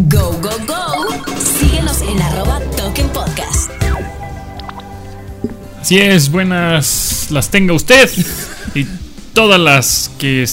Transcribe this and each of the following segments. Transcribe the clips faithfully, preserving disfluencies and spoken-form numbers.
Go, go, go. Síguenos en arroba Token Podcast. Así es, buenas las tenga usted y todas las que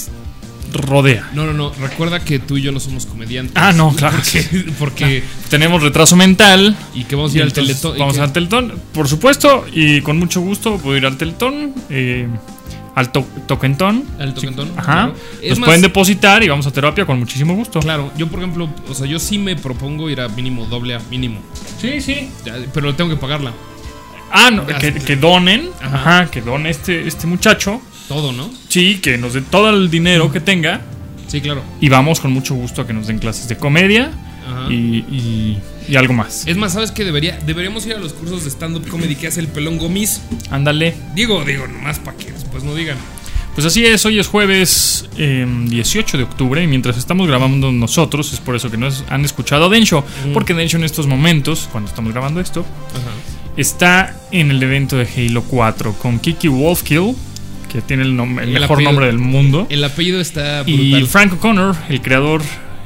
rodea. No, no, no, recuerda que tú y yo no somos comediantes. Ah, no, claro. Porque, porque tenemos retraso mental. Y que vamos a ir al Teletón. Vamos al Teletón, por supuesto, y con mucho gusto puedo ir al Teletón. Eh, Al to- Tokentón. Al Tokentón. Sí. Ajá. Claro. Nos Es más, pueden depositar y vamos a terapia con muchísimo gusto. Claro, yo por ejemplo, o sea, yo sí me propongo ir a mínimo doble A, mínimo. Sí, sí. Ya, pero tengo que pagarla. Ah, no, que, que donen. Ajá. Ajá, que done este, este muchacho. Todo, ¿no? Sí, que nos dé todo el dinero que tenga. Sí, claro. Y vamos con mucho gusto a que nos den clases de comedia. Ajá. Y, y, y algo más. Es más, ¿sabes qué? Debería, deberíamos ir a los cursos de stand-up comedy que hace el Pelón Gomis. Ándale. Digo, digo, nomás para que después no digan. Pues así es, hoy es jueves eh, dieciocho de octubre y mientras estamos grabando nosotros, es por eso que no es, han escuchado a Densho, mm. porque Densho en estos momentos, cuando estamos grabando esto, Ajá. está en el evento de Halo cuatro con Kiki Wolfkill, que tiene el, nom- el, el mejor apellido, nombre del mundo. El apellido está brutal. Y Frank O'Connor, el creador,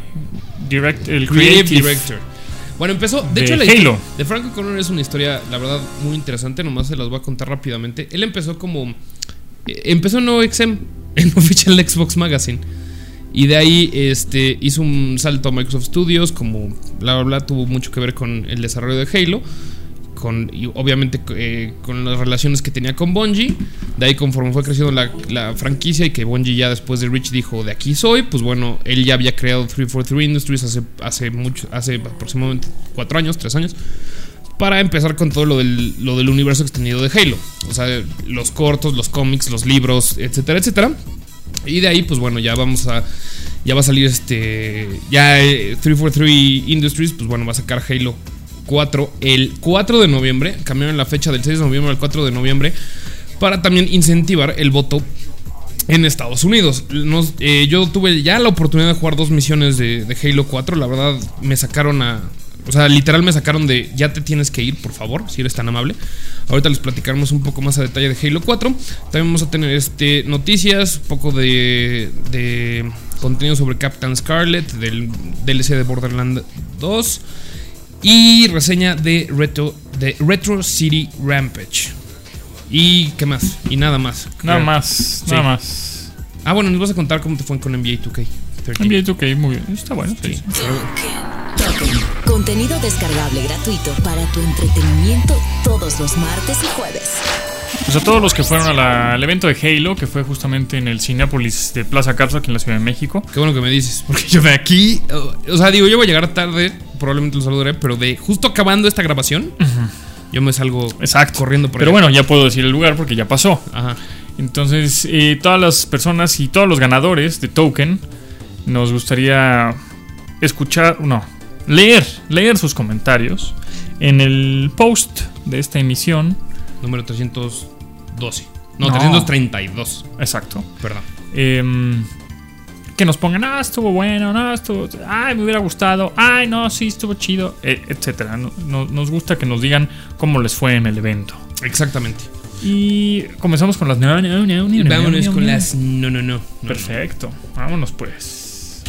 direct, el creative, creative director. Bueno, empezó, de, de hecho la Halo. historia de Frank O'Connor es una historia, la verdad, muy interesante, nomás se las voy a contar rápidamente. Él empezó como... Empezó en O X M, en Official Xbox Magazine. Y de ahí este, hizo un salto a Microsoft Studios. Como bla bla bla, tuvo mucho que ver con el desarrollo de Halo. Con, y obviamente eh, con las relaciones que tenía con Bungie. De ahí conforme fue creciendo la, la franquicia y que Bungie ya después de Reach dijo de aquí soy. Pues bueno, él ya había creado trescientos cuarenta y tres Industries hace, hace, mucho, hace aproximadamente cuatro años, tres años. Para empezar con todo lo del, lo del universo extendido de Halo. O sea, los cortos, los cómics, los libros, etcétera, etcétera. Y de ahí, pues bueno, ya vamos a... Ya va a salir este... Ya eh, trescientos cuarenta y tres Industries, pues bueno, va a sacar Halo cuatro el cuatro de noviembre. Cambiaron la fecha del seis de noviembre al cuatro de noviembre. Para también incentivar el voto en Estados Unidos. Nos, eh, yo tuve ya la oportunidad de jugar dos misiones de, de Halo cuatro. La verdad, me sacaron a... O sea, literal me sacaron de ya te tienes que ir, por favor, si eres tan amable. Ahorita les platicaremos un poco más a detalle de Halo cuatro. También vamos a tener este, noticias, un poco de, de contenido sobre Captain Scarlet, del D L C de Borderlands dos y reseña de Retro, de Retro City Rampage. ¿Y qué más? Y nada más. Nada creo. más, nada sí. más. Ah, bueno, nos vas a contar cómo te fue con N B A dos K trece. N B A dos K, muy bien, está bueno. Sí. Sí. Token. Contenido descargable gratuito para tu entretenimiento todos los martes y jueves. Pues a todos los que fueron a la, al evento de Halo, que fue justamente en el Cinépolis de Plaza Cápsula, aquí en la Ciudad de México. Qué bueno que me dices, porque yo de aquí, o sea, digo, yo voy a llegar tarde, probablemente lo saludaré, pero de justo acabando esta grabación, uh-huh. yo me salgo Exacto. corriendo por Pero allá. bueno, ya puedo decir el lugar porque ya pasó. Ajá. Entonces, eh, todas las personas y todos los ganadores de Token, nos gustaría escuchar, no, leer, leer sus comentarios en el post de esta emisión. Número trescientos doce. No, no. trescientos treinta y dos. Exacto. Perdón. Eh, que nos pongan, ah, estuvo bueno, no, estuvo, ay, me hubiera gustado, ay, no, sí, estuvo chido, eh, etcétera. No, no, nos gusta que nos digan cómo les fue en el evento. Exactamente. Y comenzamos con las no, no, no, no, Vámonos no, no, con no. las no, no, no. Perfecto. Vámonos pues.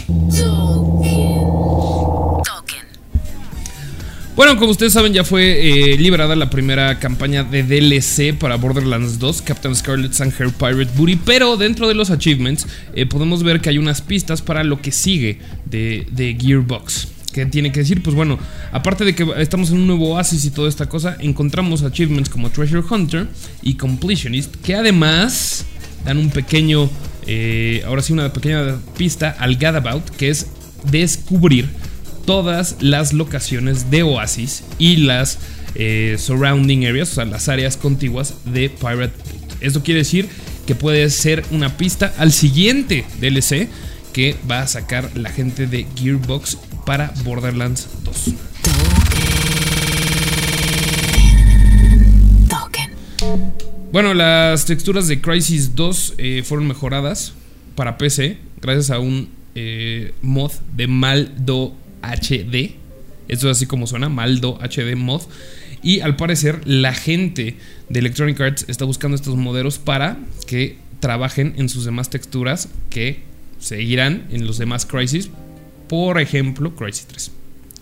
Token. Bueno, como ustedes saben, ya fue eh, liberada la primera campaña de D L C para Borderlands dos, Captain Scarlet's and Her Pirate Booty. Pero dentro de los achievements eh, podemos ver que hay unas pistas para lo que sigue de, de Gearbox. ¿Qué tiene que decir? Pues bueno, aparte de que estamos en un nuevo oasis y toda esta cosa, encontramos achievements como Treasure Hunter y Completionist, que además dan un pequeño, eh, ahora sí una pequeña pista al Gadabout, que es descubrir todas las locaciones de Oasis y las eh, surrounding areas, o sea, las áreas contiguas de Pirate Boot. Esto quiere decir que puede ser una pista al siguiente D L C que va a sacar la gente de Gearbox para Borderlands dos. Token. Bueno, las texturas de Crysis dos eh, fueron mejoradas para P C gracias a un eh, mod de Maldo H D. Esto es así como suena, Maldo H D mod. Y al parecer la gente de Electronic Arts está buscando estos modelos para que trabajen en sus demás texturas que seguirán en los demás Crysis. Por ejemplo, Crysis tres.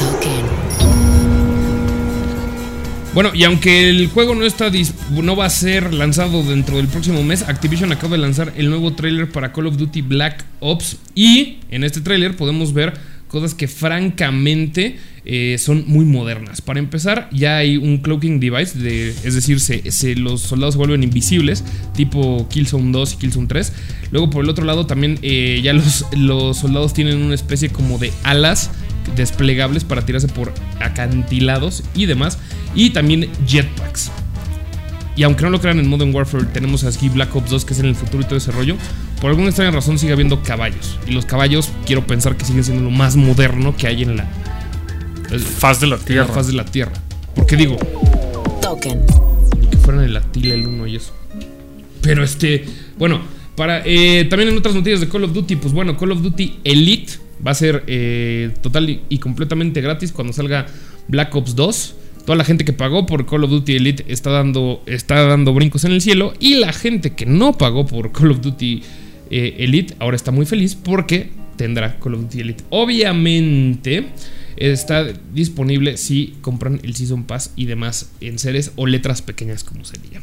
Bueno, y aunque el juego no está no va a ser lanzado dentro del próximo mes, Activision acaba de lanzar el nuevo tráiler para Call of Duty Black Ops. Y en este tráiler podemos ver cosas que francamente eh, son muy modernas. Para empezar, ya hay un cloaking device, de, es decir, se, se, los soldados se vuelven invisibles, tipo Killzone dos y Killzone tres. Luego por el otro lado también eh, ya los, los soldados tienen una especie como de alas desplegables para tirarse por acantilados y demás. Y también jetpacks. Y aunque no lo crean, en Modern Warfare tenemos aquí Black Ops dos, que es en el futuro y todo ese rollo. Por alguna extraña razón sigue habiendo caballos. Y los caballos quiero pensar que siguen siendo lo más moderno que hay en la faz de la tierra. En la faz de la tierra. Porque digo, Token. que fueran el Attila el uno y eso. Pero este, bueno, para eh, también en otras noticias de Call of Duty, pues bueno, Call of Duty Elite va a ser eh, total y, y completamente gratis cuando salga Black Ops dos. Toda la gente que pagó por Call of Duty Elite está dando, está dando brincos en el cielo. Y la gente que no pagó por Call of Duty eh, Elite ahora está muy feliz porque tendrá Call of Duty Elite. Obviamente está disponible si compran el Season Pass y demás en series o letras pequeñas, como se le llama.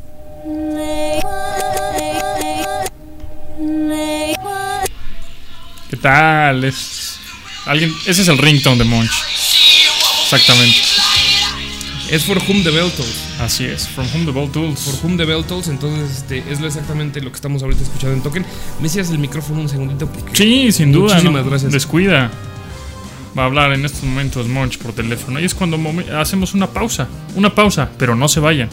¿Qué tal? Es alguien, ese es el ringtone de Monch. Exactamente. Es For Whom the Bell Tolls. Así es, From Whom the Bell Tolls. For Whom the Bell Tolls. Entonces este, es exactamente lo que estamos ahorita escuchando en Token. ¿Me cierras el micrófono un segundito? Sí, sin duda. Muchísimas no, gracias. Descuida. Va a hablar en estos momentos Monch por teléfono. Y es cuando hacemos una pausa. Una pausa, pero no se vayan.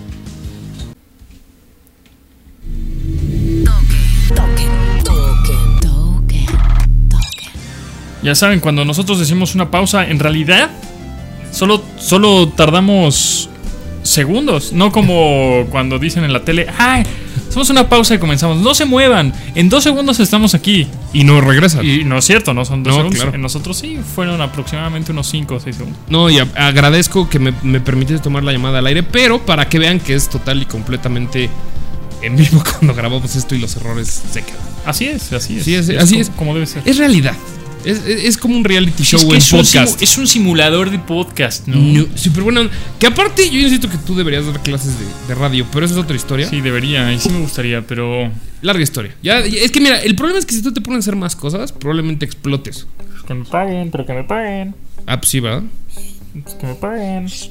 Ya saben, cuando nosotros decimos una pausa, en realidad Solo, solo tardamos segundos. No como cuando dicen en la tele: ¡ay! Hacemos una pausa y comenzamos. No se muevan. En dos segundos estamos aquí. Y no regresan. Y no es cierto, no son dos no, segundos. Claro. En nosotros sí, fueron aproximadamente unos cinco o seis segundos. No, y a- agradezco que me, me permitiste tomar la llamada al aire, pero para que vean que es total y completamente en vivo cuando grabamos esto y los errores se quedan. Así es, así es. Sí, es- es así como, es. como debe ser. Es realidad. Es, es, es como un reality show Es que en es un podcast. simu- es un simulador de podcast, ¿no? No, súper bueno. Que aparte, yo insisto que tú deberías dar clases de, de radio, pero eso es otra historia. Sí, debería, y sí me gustaría, pero Larga historia. Ya, ya- es que mira, el problema es que si tú te pones a hacer más cosas, probablemente explotes. que me paguen, pero que me paguen. Ah, pues sí, ¿verdad? Que me paguen. Ese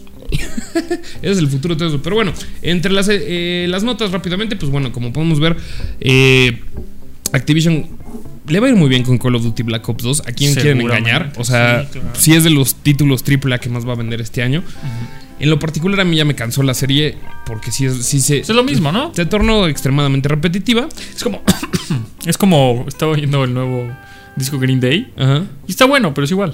es el futuro de todo eso. Pero bueno, entre las, eh, las notas rápidamente, pues bueno, como podemos ver, eh, Activision le va a ir muy bien con Call of Duty Black Ops dos. ¿A quién quieren Seguramente, engañar? O sea, sí, claro. sí es de los títulos triple A que más va a vender este año. Uh-huh. En lo particular a mí ya me cansó la serie porque sí, es, sí se... Es lo mismo, ¿no? Se tornó extremadamente repetitiva. Es como es como estaba oyendo el nuevo disco Green Day. Ajá. Y está bueno, pero es igual.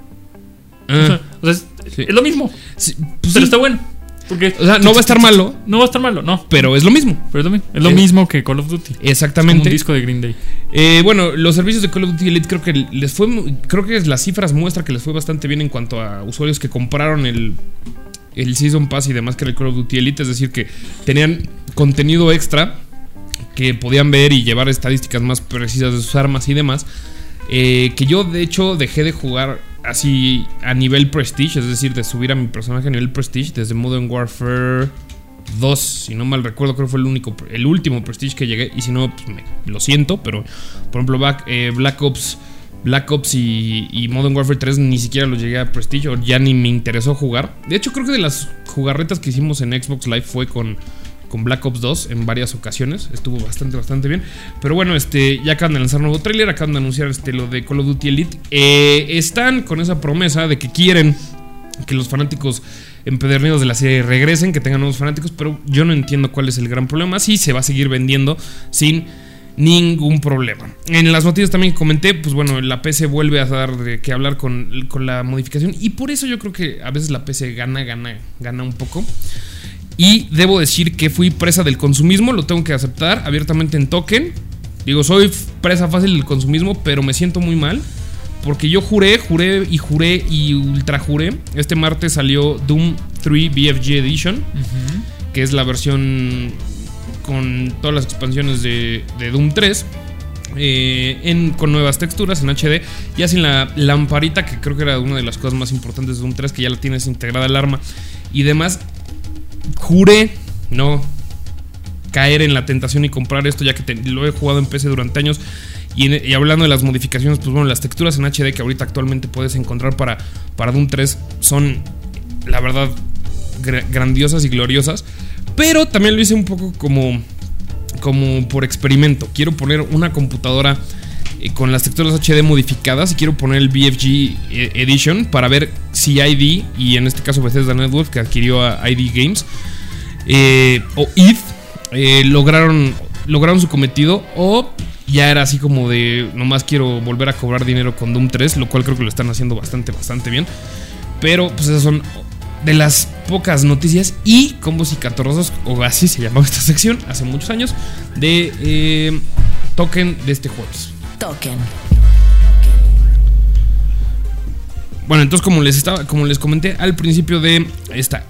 Ah, O sea, o sea, es, sí. es lo mismo. Sí, pues Pero sí. está bueno. Porque O sea, no va a estar malo, No va a estar malo, no. pero es lo mismo. Pero es lo mismo. Es lo Eh, mismo que Call of Duty. Exactamente. Como un disco de Green Day. Eh, bueno, los servicios de Call of Duty Elite creo que les fue, creo que las cifras muestran que les fue bastante bien en cuanto a usuarios que compraron el, el Season Pass y demás que era el Call of Duty Elite, es decir que tenían contenido extra que podían ver y llevar estadísticas más precisas de sus armas y demás. Eh, que yo de hecho dejé de jugar así a nivel Prestige, es decir, de subir a mi personaje a nivel Prestige desde Modern Warfare dos, si no mal recuerdo, creo que fue el único, el último Prestige que llegué. Y si no, pues me, lo siento, pero por ejemplo Black, eh, Black Ops Black Ops y, y Modern Warfare tres ni siquiera lo llegué a Prestige, o ya ni me interesó jugar. De hecho creo que de las jugarretas que hicimos en Xbox Live fue con con Black Ops dos en varias ocasiones. Estuvo bastante, bastante bien. Pero bueno, este ya acaban de lanzar un nuevo tráiler, acaban de anunciar este, lo de Call of Duty Elite. Eh, están con esa promesa de que quieren que los fanáticos empedernidos de la serie regresen, que tengan nuevos fanáticos, pero yo no entiendo cuál es el gran problema. Sí, se va a seguir vendiendo sin ningún problema. En las noticias también que comenté, pues bueno, la P C vuelve a dar de qué hablar con, con la modificación, y por eso yo creo que a veces la P C gana, gana, gana un poco. Y debo decir que fui presa del consumismo, lo tengo que aceptar abiertamente en Token. Digo, soy presa fácil del consumismo, pero me siento muy mal, porque yo juré, juré y juré y ultra juré. Este martes salió Doom tres B F G Edition, uh-huh. que es la versión con todas las expansiones de, de Doom tres. eh, en, con nuevas texturas en H D, ya sin la lamparita, que creo que era una de las cosas más importantes de Doom tres, que ya la tienes integrada al arma y demás. Juré no caer en la tentación y comprar esto, ya que te, lo he jugado en P C durante años. Y, en, y hablando de las modificaciones, pues bueno, las texturas en H D que ahorita actualmente puedes encontrar para, para Doom tres son, la verdad, gr- grandiosas y gloriosas. Pero también lo hice un poco como, como por experimento. Quiero poner una computadora eh, con las texturas H D modificadas y quiero poner el B F G Edition para ver si I D, y en este caso Bethesda Networks, que adquirió a I D Games, eh, o id eh, lograron, lograron su cometido, o ya era así como de nomás quiero volver a cobrar dinero con Doom tres, lo cual creo que lo están haciendo bastante, bastante bien. Pero pues esas son de las pocas noticias y combos y catorrazos, o así se llamaba esta sección hace muchos años, de eh, Token de este jueves. Token. Bueno, entonces como les estaba, como les comenté al principio de esta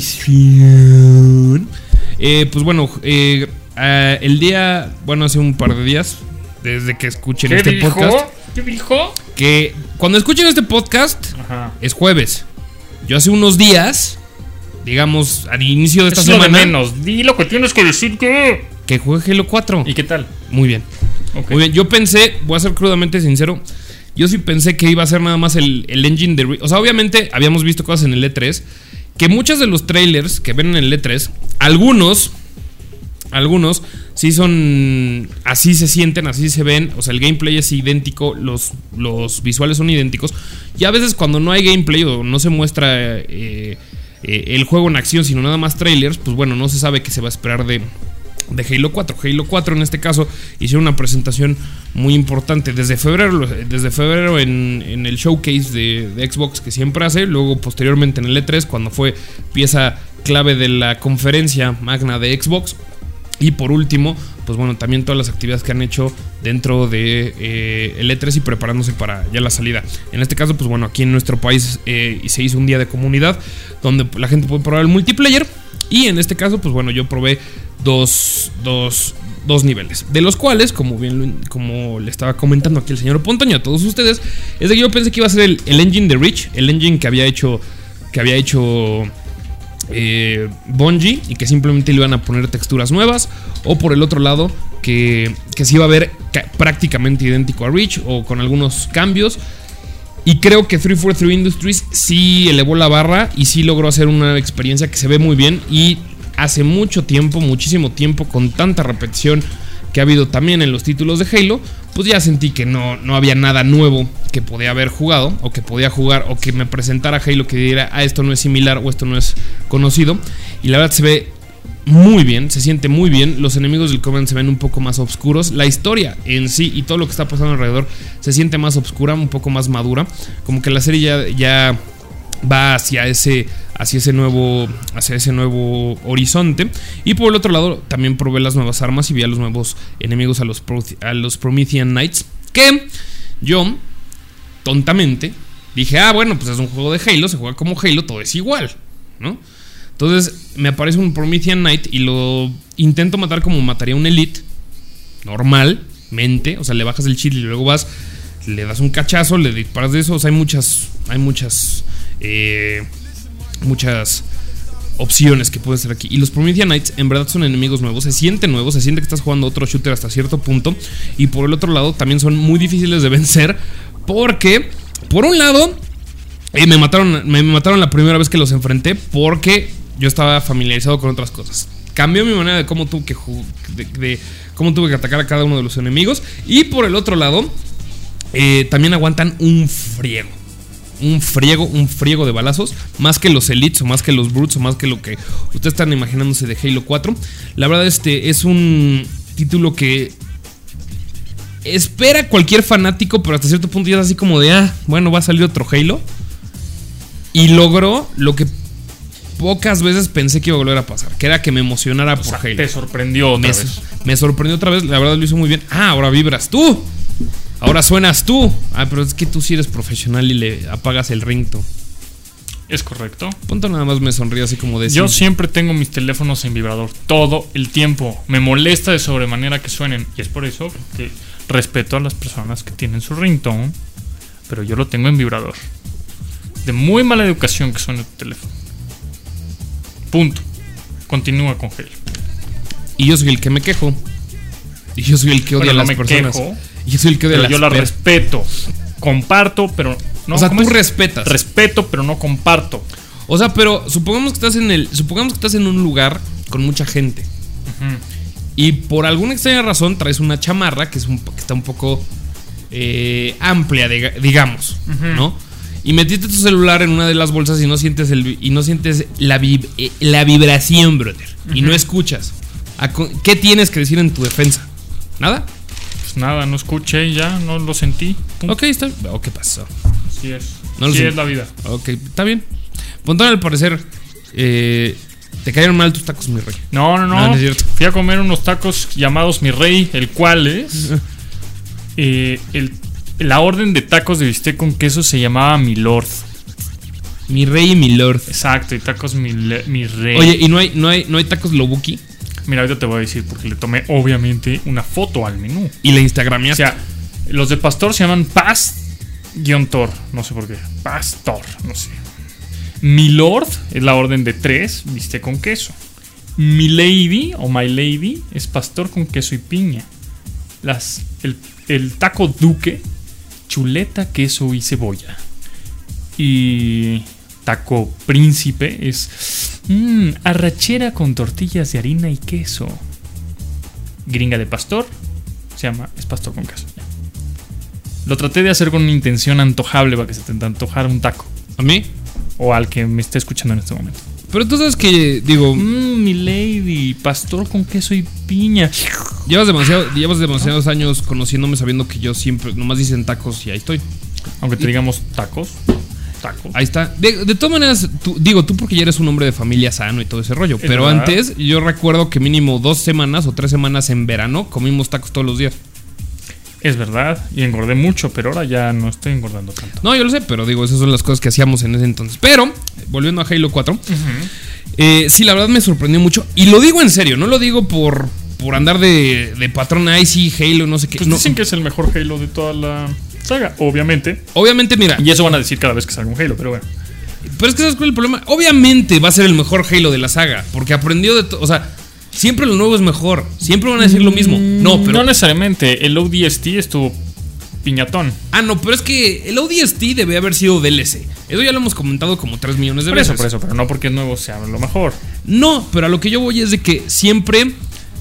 emisión, eh, pues bueno, eh, uh, el día, bueno, hace un par de días, desde que escuchen este dijo? podcast, ¿Qué dijo? que cuando escuchen este podcast, Ajá. es jueves. Yo hace unos días, digamos, al inicio de esta Es lo semana, de menos. Di lo que tienes que decir, que que juegue Halo cuatro. ¿Y qué tal? Muy bien. Okay. Muy bien. Yo pensé, voy a ser crudamente sincero, yo sí pensé que iba a ser nada más el, el engine de... O sea, obviamente habíamos visto cosas en el E tres, que muchos de los trailers que ven en el E tres, algunos, algunos sí son... Así se sienten, así se ven. O sea, el gameplay es idéntico, los, los visuales son idénticos. Y a veces cuando no hay gameplay o no se muestra eh, eh, el juego en acción, sino nada más trailers, pues bueno, no se sabe qué se va a esperar de... de Halo cuatro. Halo cuatro en este caso hicieron una presentación muy importante desde febrero, desde febrero en, en el showcase de, de Xbox que siempre hace, luego posteriormente en el E tres cuando fue pieza clave de la conferencia magna de Xbox, y por último, pues bueno, también todas las actividades que han hecho dentro de eh, el E tres y preparándose para ya la salida. En este caso, pues bueno, aquí en nuestro país eh, se hizo un día de comunidad donde la gente puede probar el multiplayer, y en este caso, pues bueno, yo probé Dos, dos, dos niveles, de los cuales, como bien como le estaba comentando aquí el señor Pontoño a todos ustedes, es de que yo pensé que iba a ser el, el engine de Reach, el engine que había hecho que había hecho eh, Bungie, y que simplemente le iban a poner texturas nuevas, o por el otro lado que, que se iba a ver prácticamente idéntico a Reach o con algunos cambios. Y creo que trescientos cuarenta y tres Industries sí elevó la barra y sí logró hacer una experiencia que se ve muy bien. Y hace mucho tiempo, muchísimo tiempo, con tanta repetición que ha habido también en los títulos de Halo, pues ya sentí que no, no había nada nuevo que podía haber jugado, o que podía jugar, o que me presentara Halo que diera, ah, esto no es similar o esto no es conocido. Y la verdad se ve muy bien, se siente muy bien. Los enemigos del Covenant se ven un poco más oscuros. La historia en sí y todo lo que está pasando alrededor se siente más oscura, un poco más madura. Como que la serie ya, ya va hacia ese, hacia ese nuevo, hacia ese nuevo horizonte. Y por el otro lado también probé las nuevas armas y vi a los nuevos enemigos, a los, Pro, a los Promethean Knights, que yo tontamente dije, ah, bueno, pues es un juego de Halo, se juega como Halo, todo es igual, ¿no? Entonces me aparece un Promethean Knight y lo intento matar como mataría un Elite normalmente. O sea, le bajas el chile y luego vas, le das un cachazo, le disparas de eso. O sea, hay muchas, hay muchas, eh, muchas opciones que pueden ser aquí. Y los Promethean Knights en verdad son enemigos nuevos. Se siente nuevo, se siente que estás jugando otro shooter hasta cierto punto. Y por el otro lado también son muy difíciles de vencer, porque por un lado eh, me mataron, me mataron la primera vez que los enfrenté, porque yo estaba familiarizado con otras cosas. Cambió mi manera de cómo tuve que de, de cómo tuve que atacar a cada uno de los enemigos. Y por el otro lado, eh, también aguantan un friego. Un friego, un friego de balazos. Más que los Elites o más que los Brutes o más que lo que ustedes están imaginándose de Halo cuatro. La verdad, este es un título que espera cualquier fanático, pero hasta cierto punto ya es así como de, ah, bueno, va a salir otro Halo. Y logró lo que pocas veces pensé que iba a volver a pasar, que era que me emocionara o por sea, Halo. Te sorprendió otra me, vez. Me sorprendió otra vez, la verdad lo hizo muy bien. Ah, ahora vibras tú. Ahora suenas tú. Ah, pero es que tú sí eres profesional y le apagas el ringtone. Es correcto. Punto, nada más me sonríe así como de... Yo siempre tengo mis teléfonos en vibrador todo el tiempo. Me molesta de sobremanera que suenen. Y es por eso que respeto a las personas que tienen su ringtone, pero yo lo tengo en vibrador. De muy mala educación que suena tu teléfono. Punto. Continúa con Halo. Y yo soy el que me quejo. Y yo soy el que odia Bueno, a las no me personas. quejo, y yo soy el que odia a pero las yo la personas. respeto. Comparto, pero no. O sea, ¿cómo tú es? respetas. Respeto, pero no comparto. O sea, pero supongamos que estás en el. Supongamos que estás en un lugar con mucha gente. Ujú. Y por alguna extraña razón traes una chamarra que, es un, que está un poco eh, amplia, diga- digamos, Ujú. ¿no? Y metiste tu celular en una de las bolsas y no sientes el vi- y no sientes la, vib- eh, la vibración, brother. Y Ujú. no escuchas. ¿A co- ¿Qué tienes que decir en tu defensa? ¿Nada? Pues nada, no escuché ya, no lo sentí. Punto. Ok, está. ¿O qué pasó? Así es. No lo Así sé. es la vida. Ok, está bien. Pontón, al parecer, eh, te cayeron mal tus tacos, mi rey. No, no, no. No, no es cierto. Fui a comer unos tacos llamados Mi Rey, el cual es. eh, el, la orden de tacos de bistec con queso se llamaba Mi Lord. Mi rey y mi lord. Exacto, y tacos Mi, Le- Mi Rey. Oye, ¿y no hay, no hay, no hay tacos Lobuki? Mira, ahorita te voy a decir porque le tomé obviamente una foto al menú. Y la O instagramiaste. sea, los de Pastor se llaman Paz-Tor. No sé por qué. Pastor, no sé. Mi Lord es la orden de tres, bistec con queso. Mi Lady o My Lady es pastor con queso y piña. Las, el, el taco Duque, chuleta, queso y cebolla. Y taco Príncipe es mmm, arrachera con tortillas de harina y queso. Gringa de pastor se llama es pastor con queso. Lo traté de hacer con una intención antojable para que se te antojara un taco. ¿A mí? O al que me esté escuchando en este momento. Pero tú sabes que, digo, Mmm, mi lady, pastor con queso y piña. llevas, demasiado, llevas demasiados años conociéndome sabiendo que yo siempre, nomás dicen tacos y ahí estoy. Aunque te digamos tacos. Tacos. Ahí está. De, de todas maneras, tú, digo, tú porque ya eres un hombre de familia sano y todo ese rollo. Es Pero verdad. antes, yo recuerdo que mínimo dos semanas o tres semanas en verano comimos tacos todos los días. Es verdad. Y engordé mucho, pero ahora ya no estoy engordando tanto. No, yo lo sé, pero digo, esas son las cosas que hacíamos en ese entonces. Pero, volviendo a Halo cuatro, eh, sí, la verdad me sorprendió mucho. Y lo digo en serio, no lo digo por, por andar de, de patrón. Ay, sí, Halo, no sé qué. Pues No. dicen que es el mejor Halo de toda la saga, obviamente. Obviamente, mira, Y eso van a decir cada vez que salga un Halo, pero bueno. pero es que ¿sabes cuál es el problema? Obviamente va a ser el mejor Halo de la saga, porque aprendió de todo. O sea, siempre lo nuevo es mejor. Siempre van a decir lo mismo. No, pero. No necesariamente. El O D S T estuvo piñatón. Ah, no, pero es que el O D S T debe haber sido D L C. Eso ya lo hemos comentado como tres millones de Por veces. eso, por eso, pero no porque es nuevo sea lo mejor. No, pero a lo que yo voy es de que siempre.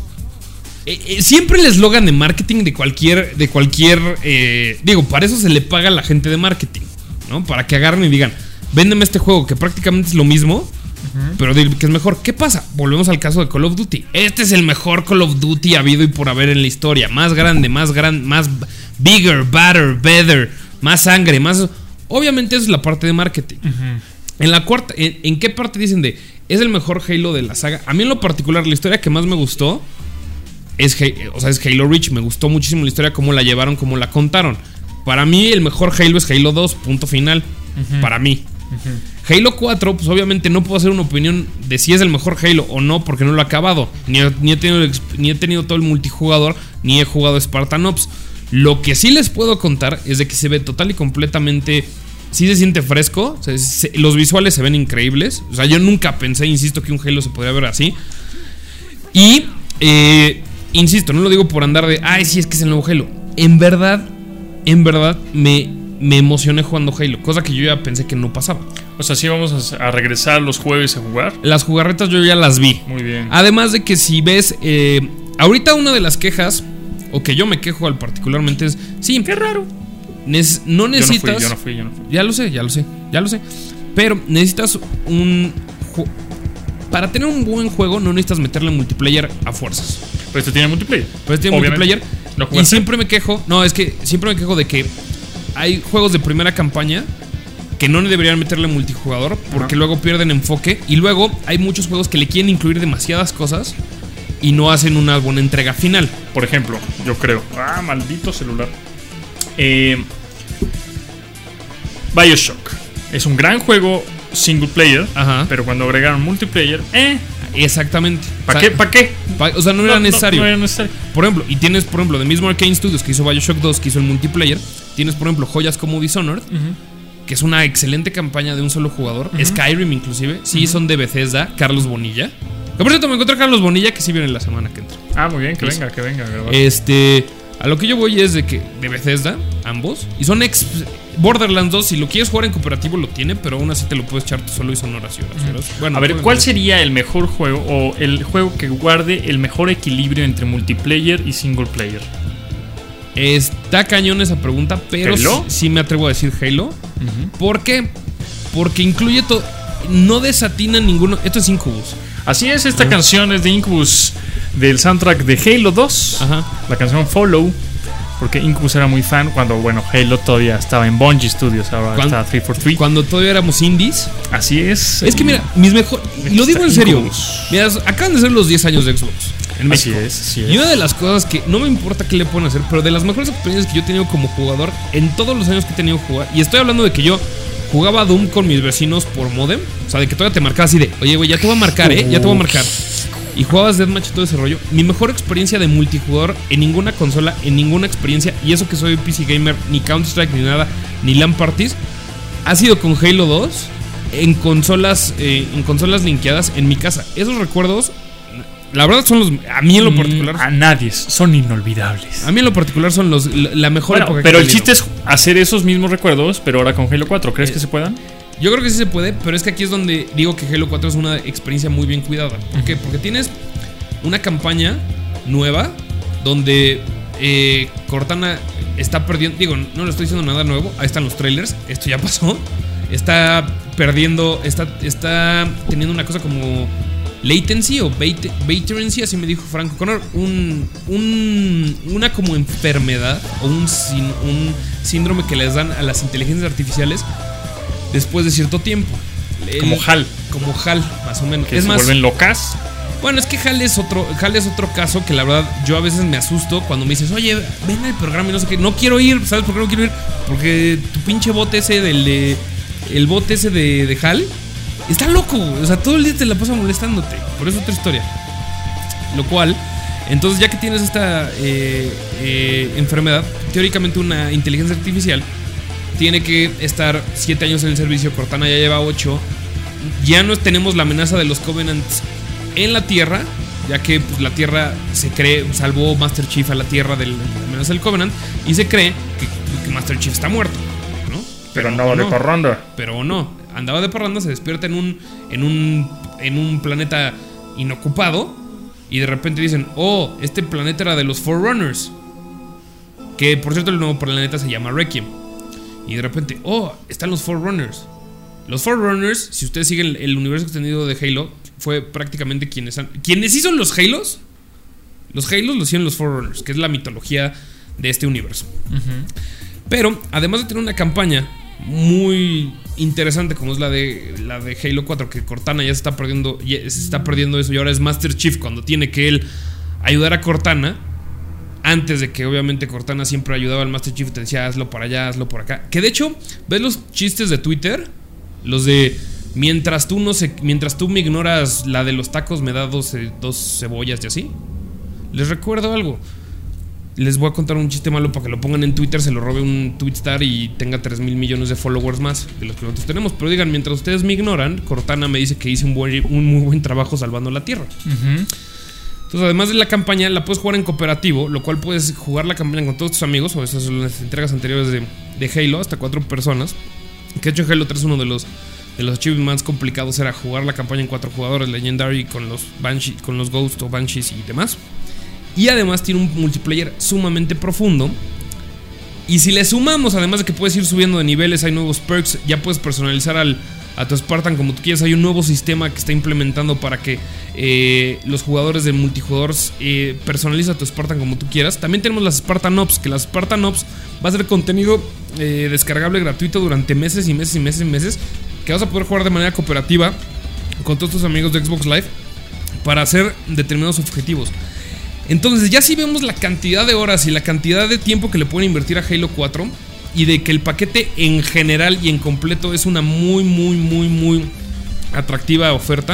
eh, eh, siempre el eslogan de marketing de cualquier. De cualquier. eh, digo, para eso se le paga a la gente de marketing, ¿no? Para que agarren y digan, véndeme este juego que prácticamente es lo mismo, pero di- que es mejor. ¿Qué pasa? Volvemos al caso de Call of Duty. Este es el mejor Call of Duty habido y por haber en la historia. Más grande, más grande, más bigger, better, better, más sangre, más. Obviamente eso es la parte de marketing. En la cuarta, ¿en, en qué parte dicen de es el mejor Halo de la saga? A mí en lo particular, la historia que más me gustó es, Ha- o sea, es Halo Reach. Me gustó muchísimo la historia, cómo la llevaron, cómo la contaron. Para mí el mejor Halo es Halo dos, punto final. Para mí. Halo cuatro, pues obviamente no puedo hacer una opinión de si es el mejor Halo o no, porque no lo he acabado. Ni he, ni he tenido, el exp- ni he tenido todo el multijugador, ni he jugado Spartan Ops. Lo que sí les puedo contar es de que se ve total y completamente. Sí se siente fresco. O sea, se- los visuales se ven increíbles. O sea, yo nunca pensé, insisto, que un Halo se podría ver así. Y, eh, insisto, no lo digo por andar de, ay, sí, es que es el nuevo Halo. En verdad, en verdad, me, me emocioné jugando Halo. Cosa que yo ya pensé que no pasaba. O sea, sí vamos a, a regresar los jueves a jugar. Las jugarretas yo ya las vi. Muy bien. Además de que si ves, eh, ahorita una de las quejas, o que yo me quejo al particularmente es, sí, Qué raro. nes- no Yo no necesitas... fui, yo no fui, yo no fui. Ya lo sé, ya lo sé, ya lo sé. Pero necesitas un... ju- Para tener un buen juego no necesitas meterle multiplayer a fuerzas. Pero este tiene multiplayer. Pero este tiene Obviamente. multiplayer. ¿Lo Y jugaste? siempre me quejo, no, es que siempre me quejo de que hay juegos de primera campaña que no deberían meterle multijugador porque Ajá. luego pierden enfoque. Y luego hay muchos juegos que le quieren incluir demasiadas cosas y no hacen una buena entrega final. Por ejemplo, yo creo. Ah, maldito celular. Eh, BioShock. Es un gran juego single player. Ajá. Pero cuando agregaron multiplayer, eh, Exactamente. ¿Para o sea, qué? ¿Para qué? Pa, o sea, no, no era necesario. No, no era necesario. Por ejemplo, y tienes, por ejemplo, de mismo Arcane Studios que hizo BioShock dos, que hizo el multiplayer. Tienes, por ejemplo, joyas como Dishonored, uh-huh. que es una excelente campaña de un solo jugador. Uh-huh. Skyrim, inclusive. Sí, uh-huh. son de Bethesda. Carlos Bonilla. Que por cierto, me encontré a Carlos Bonilla, que sí viene la semana que entra. Ah, muy bien, que Eso. venga, que venga. ¿verdad? Este. A lo que yo voy es de que de Bethesda, ambos. Y son ex. Borderlands dos, si lo quieres jugar en cooperativo, lo tiene, pero aún así te lo puedes echar tú solo y son horas y horas. y horas. Bueno, a ver, ¿cuál ver. sería el mejor juego o el juego que guarde el mejor equilibrio entre multiplayer y single player? Está cañón esa pregunta, pero sí, sí me atrevo a decir Halo. Uh-huh. ¿Por qué? Porque incluye todo. No desatina ninguno. Esto es Incubus. Así es, esta uh-huh. canción es de Incubus, del soundtrack de Halo dos. Uh-huh. La canción Follow. Porque Incubus era muy fan cuando, bueno, Halo todavía estaba en Bungie Studios, ahora cuando, está trescientos cuarenta y tres. Cuando todavía éramos indies. Así es. Es que mira, mis mejores. Lo digo en serio. Mira, acaban de ser los diez años de Xbox en México. Así es, así es. Y una de las cosas que no me importa qué le pueden hacer, pero de las mejores experiencias que yo he tenido como jugador en todos los años que he tenido jugar. Y estoy hablando de que yo jugaba Doom con mis vecinos por modem. O sea, de que todavía te marcaba así de, oye, güey, ya te voy a marcar, ¿eh? Ya te voy a marcar. Y jugabas Deathmatch y todo ese rollo. Mi mejor experiencia de multijugador en ninguna consola, en ninguna experiencia, y eso que soy P C gamer, ni Counter-Strike, ni nada, ni LAN parties, ha sido con Halo dos en consolas, eh, en consolas linkeadas en mi casa. Esos recuerdos, la verdad, son los. A mí en lo particular. A nadie, son inolvidables. A mí en lo particular son los la mejor bueno, época. Pero que el chiste es hacer esos mismos recuerdos, pero ahora con Halo cuatro. ¿Crees eh, que se puedan? Yo creo que sí se puede, pero es que aquí es donde digo que Halo cuatro es una experiencia muy bien cuidada. ¿Por qué? Porque tienes una campaña nueva donde eh, Cortana está perdiendo. Digo, no le estoy diciendo nada nuevo. Ahí están los trailers. Esto ya pasó. Está perdiendo. Está, está teniendo una cosa como latency o veterancy, así me dijo Franco Connor. Un, un, una como enfermedad o un, un síndrome que les dan a las inteligencias artificiales después de cierto tiempo. El, como H A L. Como H A L, más o menos. Que es se más, vuelven locas. Bueno, es que H A L es otro, H A L es otro caso que la verdad yo a veces me asusto cuando me dices, oye, ven al programa y no sé qué. No quiero ir, ¿sabes por qué no quiero ir? Porque tu pinche bot ese del de, el bot ese de, de H A L está loco. O sea, todo el día te la pasa molestándote. Por eso otra historia. Lo cual, entonces ya que tienes esta eh, eh, enfermedad, teóricamente una inteligencia artificial tiene que estar siete años en el servicio. Cortana ya lleva ocho. Ya no tenemos la amenaza de los Covenants en la Tierra, ya que pues, la Tierra se cree, salvó Master Chief a la Tierra de la amenaza del Covenant, y se cree que, que Master Chief está muerto, ¿no? Pero, pero andaba no, de parranda. Pero no, andaba de parranda, se despierta en un, en un, en un planeta inocupado, y de repente dicen, oh, este planeta era de los Forerunners, que por cierto el nuevo planeta se llama Requiem. Y de repente, oh, están los Forerunners. Los Forerunners, si ustedes siguen el universo extendido de Halo, fue prácticamente quienes han, quienes hizo los Halos. Los Halos los hicieron los Forerunners, que es la mitología de este universo. Uh-huh. Pero, además de tener una campaña muy interesante como es la de la de Halo cuatro, que Cortana ya se está perdiendo, ya se está perdiendo eso, y ahora es Master Chief cuando tiene que él ayudar a Cortana. Antes de que obviamente Cortana siempre ayudaba al Master Chief, te decía hazlo para allá, hazlo por acá. Que de hecho, ¿ves los chistes de Twitter? Los de mientras tú no se, mientras tú me ignoras la de los tacos, me da dos, dos cebollas y así. Les recuerdo algo. Les voy a contar un chiste malo para que lo pongan en Twitter, se lo robe un Twitstar y tenga tres mil millones de followers más de los que nosotros tenemos. Pero digan, mientras ustedes me ignoran, Cortana me dice que hice un, buen, un muy buen trabajo salvando la Tierra. Uh-huh. Entonces, además de la campaña, la puedes jugar en cooperativo, lo cual puedes jugar la campaña con todos tus amigos, o esas son las entregas anteriores de, de Halo, hasta cuatro personas. Que de hecho Halo tres, uno de los de los achievements más complicados era jugar la campaña en cuatro jugadores, Legendary, con los Banshee, con los Ghosts o Banshees y demás. Y además tiene un multiplayer sumamente profundo. Y si le sumamos, además de que puedes ir subiendo de niveles, hay nuevos perks, ya puedes personalizar al a tu Spartan como tú quieras. Hay un nuevo sistema que está implementando para que eh, los jugadores de multijugador eh, personalicen a tu Spartan como tú quieras. También tenemos las Spartan Ops, que las Spartan Ops va a ser contenido eh, descargable gratuito durante meses y meses y meses y meses, que vas a poder jugar de manera cooperativa con todos tus amigos de Xbox Live para hacer determinados objetivos. Entonces ya si vemos la cantidad de horas y la cantidad de tiempo que le pueden invertir a Halo cuatro, y de que el paquete en general y en completo es una muy, muy, muy, muy atractiva oferta,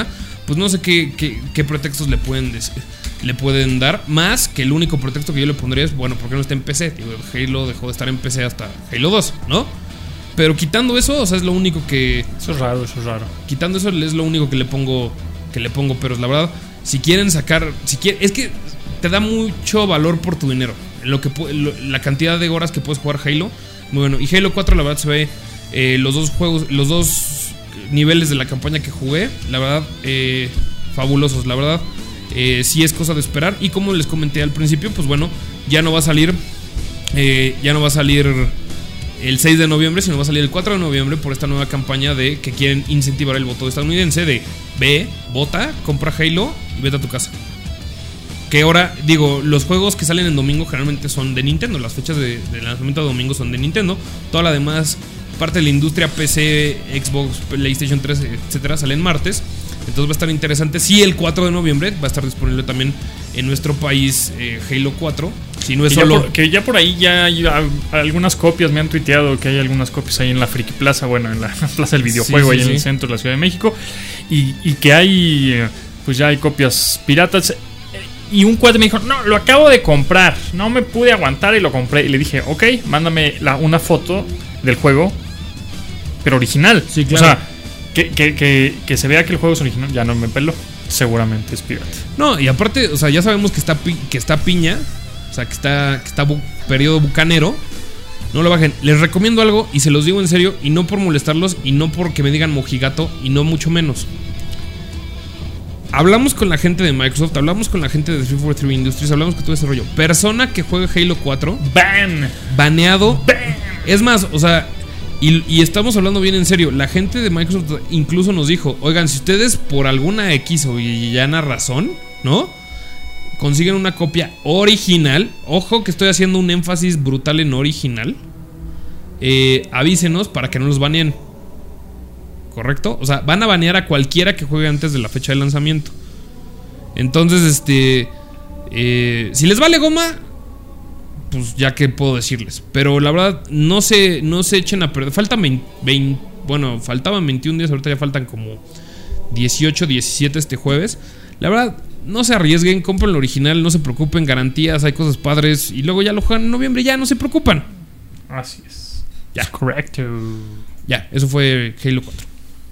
pues no sé qué, qué, qué pretextos le pueden decir, le pueden dar. Más que el único pretexto que yo le pondría es, bueno, ¿por qué no está en P C? Digo, Halo dejó de estar en P C hasta Halo dos, ¿no? Pero quitando eso, o sea, es lo único que... Eso es raro, eso es raro. Quitando eso es lo único que le pongo, que le pongo, pero la verdad, si quieren sacar, si quieren, es que te da mucho valor por tu dinero. Lo que lo, la cantidad de horas que puedes jugar Halo, muy bueno. Y Halo cuatro, la verdad, se ve eh, los dos juegos, los dos niveles de la campaña que jugué, la verdad, eh, fabulosos, la verdad. Eh, sí es cosa de esperar. Y como les comenté al principio, pues bueno, ya no va a salir, eh, ya no va a salir el seis de noviembre, sino va a salir el cuatro de noviembre por esta nueva campaña de que quieren incentivar el voto estadounidense de ve, vota, compra Halo y vete a tu casa. Que ahora, digo, los juegos que salen en domingo generalmente son de Nintendo. Las fechas de, de lanzamiento de domingo son de Nintendo. Toda la demás parte de la industria P C, Xbox, PlayStation tres, etcétera, salen martes. Entonces va a estar interesante. Sí, el cuatro de noviembre va a estar disponible también en nuestro país eh, Halo cuatro. Si no es que, solo... ya por, que ya por ahí ya hay algunas copias. Me han tuiteado que hay algunas copias ahí en la Friki Plaza. Bueno, en la Plaza del Videojuego, sí, sí, ahí sí. En el centro de la Ciudad de México. Y, y que hay, pues ya hay copias piratas. Y un cuate me dijo, no, lo acabo de comprar, no me pude aguantar y lo compré. Y le dije, ok, mándame la, una foto del juego, pero original. Sí, claro. O sea, que, que, que, que se vea que el juego es original. Ya no me peló, seguramente es pirata. No, y aparte, o sea, ya sabemos que está, que está piña. O sea, que está, que está bu- periodo bucanero. No lo bajen. Les recomiendo algo y se los digo en serio. Y no por molestarlos y no porque me digan mojigato. Y no mucho menos. Hablamos con la gente de Microsoft, hablamos con la gente de trescientos cuarenta y tres Industries, hablamos con todo ese rollo. Persona que juegue Halo cuatro, ¡ban! Baneado. ¡Ban! Es más, o sea, y, y estamos hablando bien en serio. La gente de Microsoft incluso nos dijo, oigan, si ustedes por alguna X o llana razón, ¿no? Consiguen una copia original. Ojo que estoy haciendo un énfasis brutal en original. eh, Avísenos para que no los baneen. ¿Correcto? O sea, van a banear a cualquiera que juegue antes de la fecha de lanzamiento. Entonces, este... Eh, si les vale goma, pues ya que puedo decirles. Pero la verdad, no se, no se echen a perder. Faltan veinte, veinte... Bueno, faltaban veintiún días. Ahorita ya faltan como dieciocho, diecisiete este jueves. La verdad, no se arriesguen. Compren lo original, no se preocupen. Garantías, hay cosas padres. Y luego ya lo juegan en noviembre. Ya no se preocupan. Así es. Ya. Es correcto. Ya, eso fue Halo cuatro.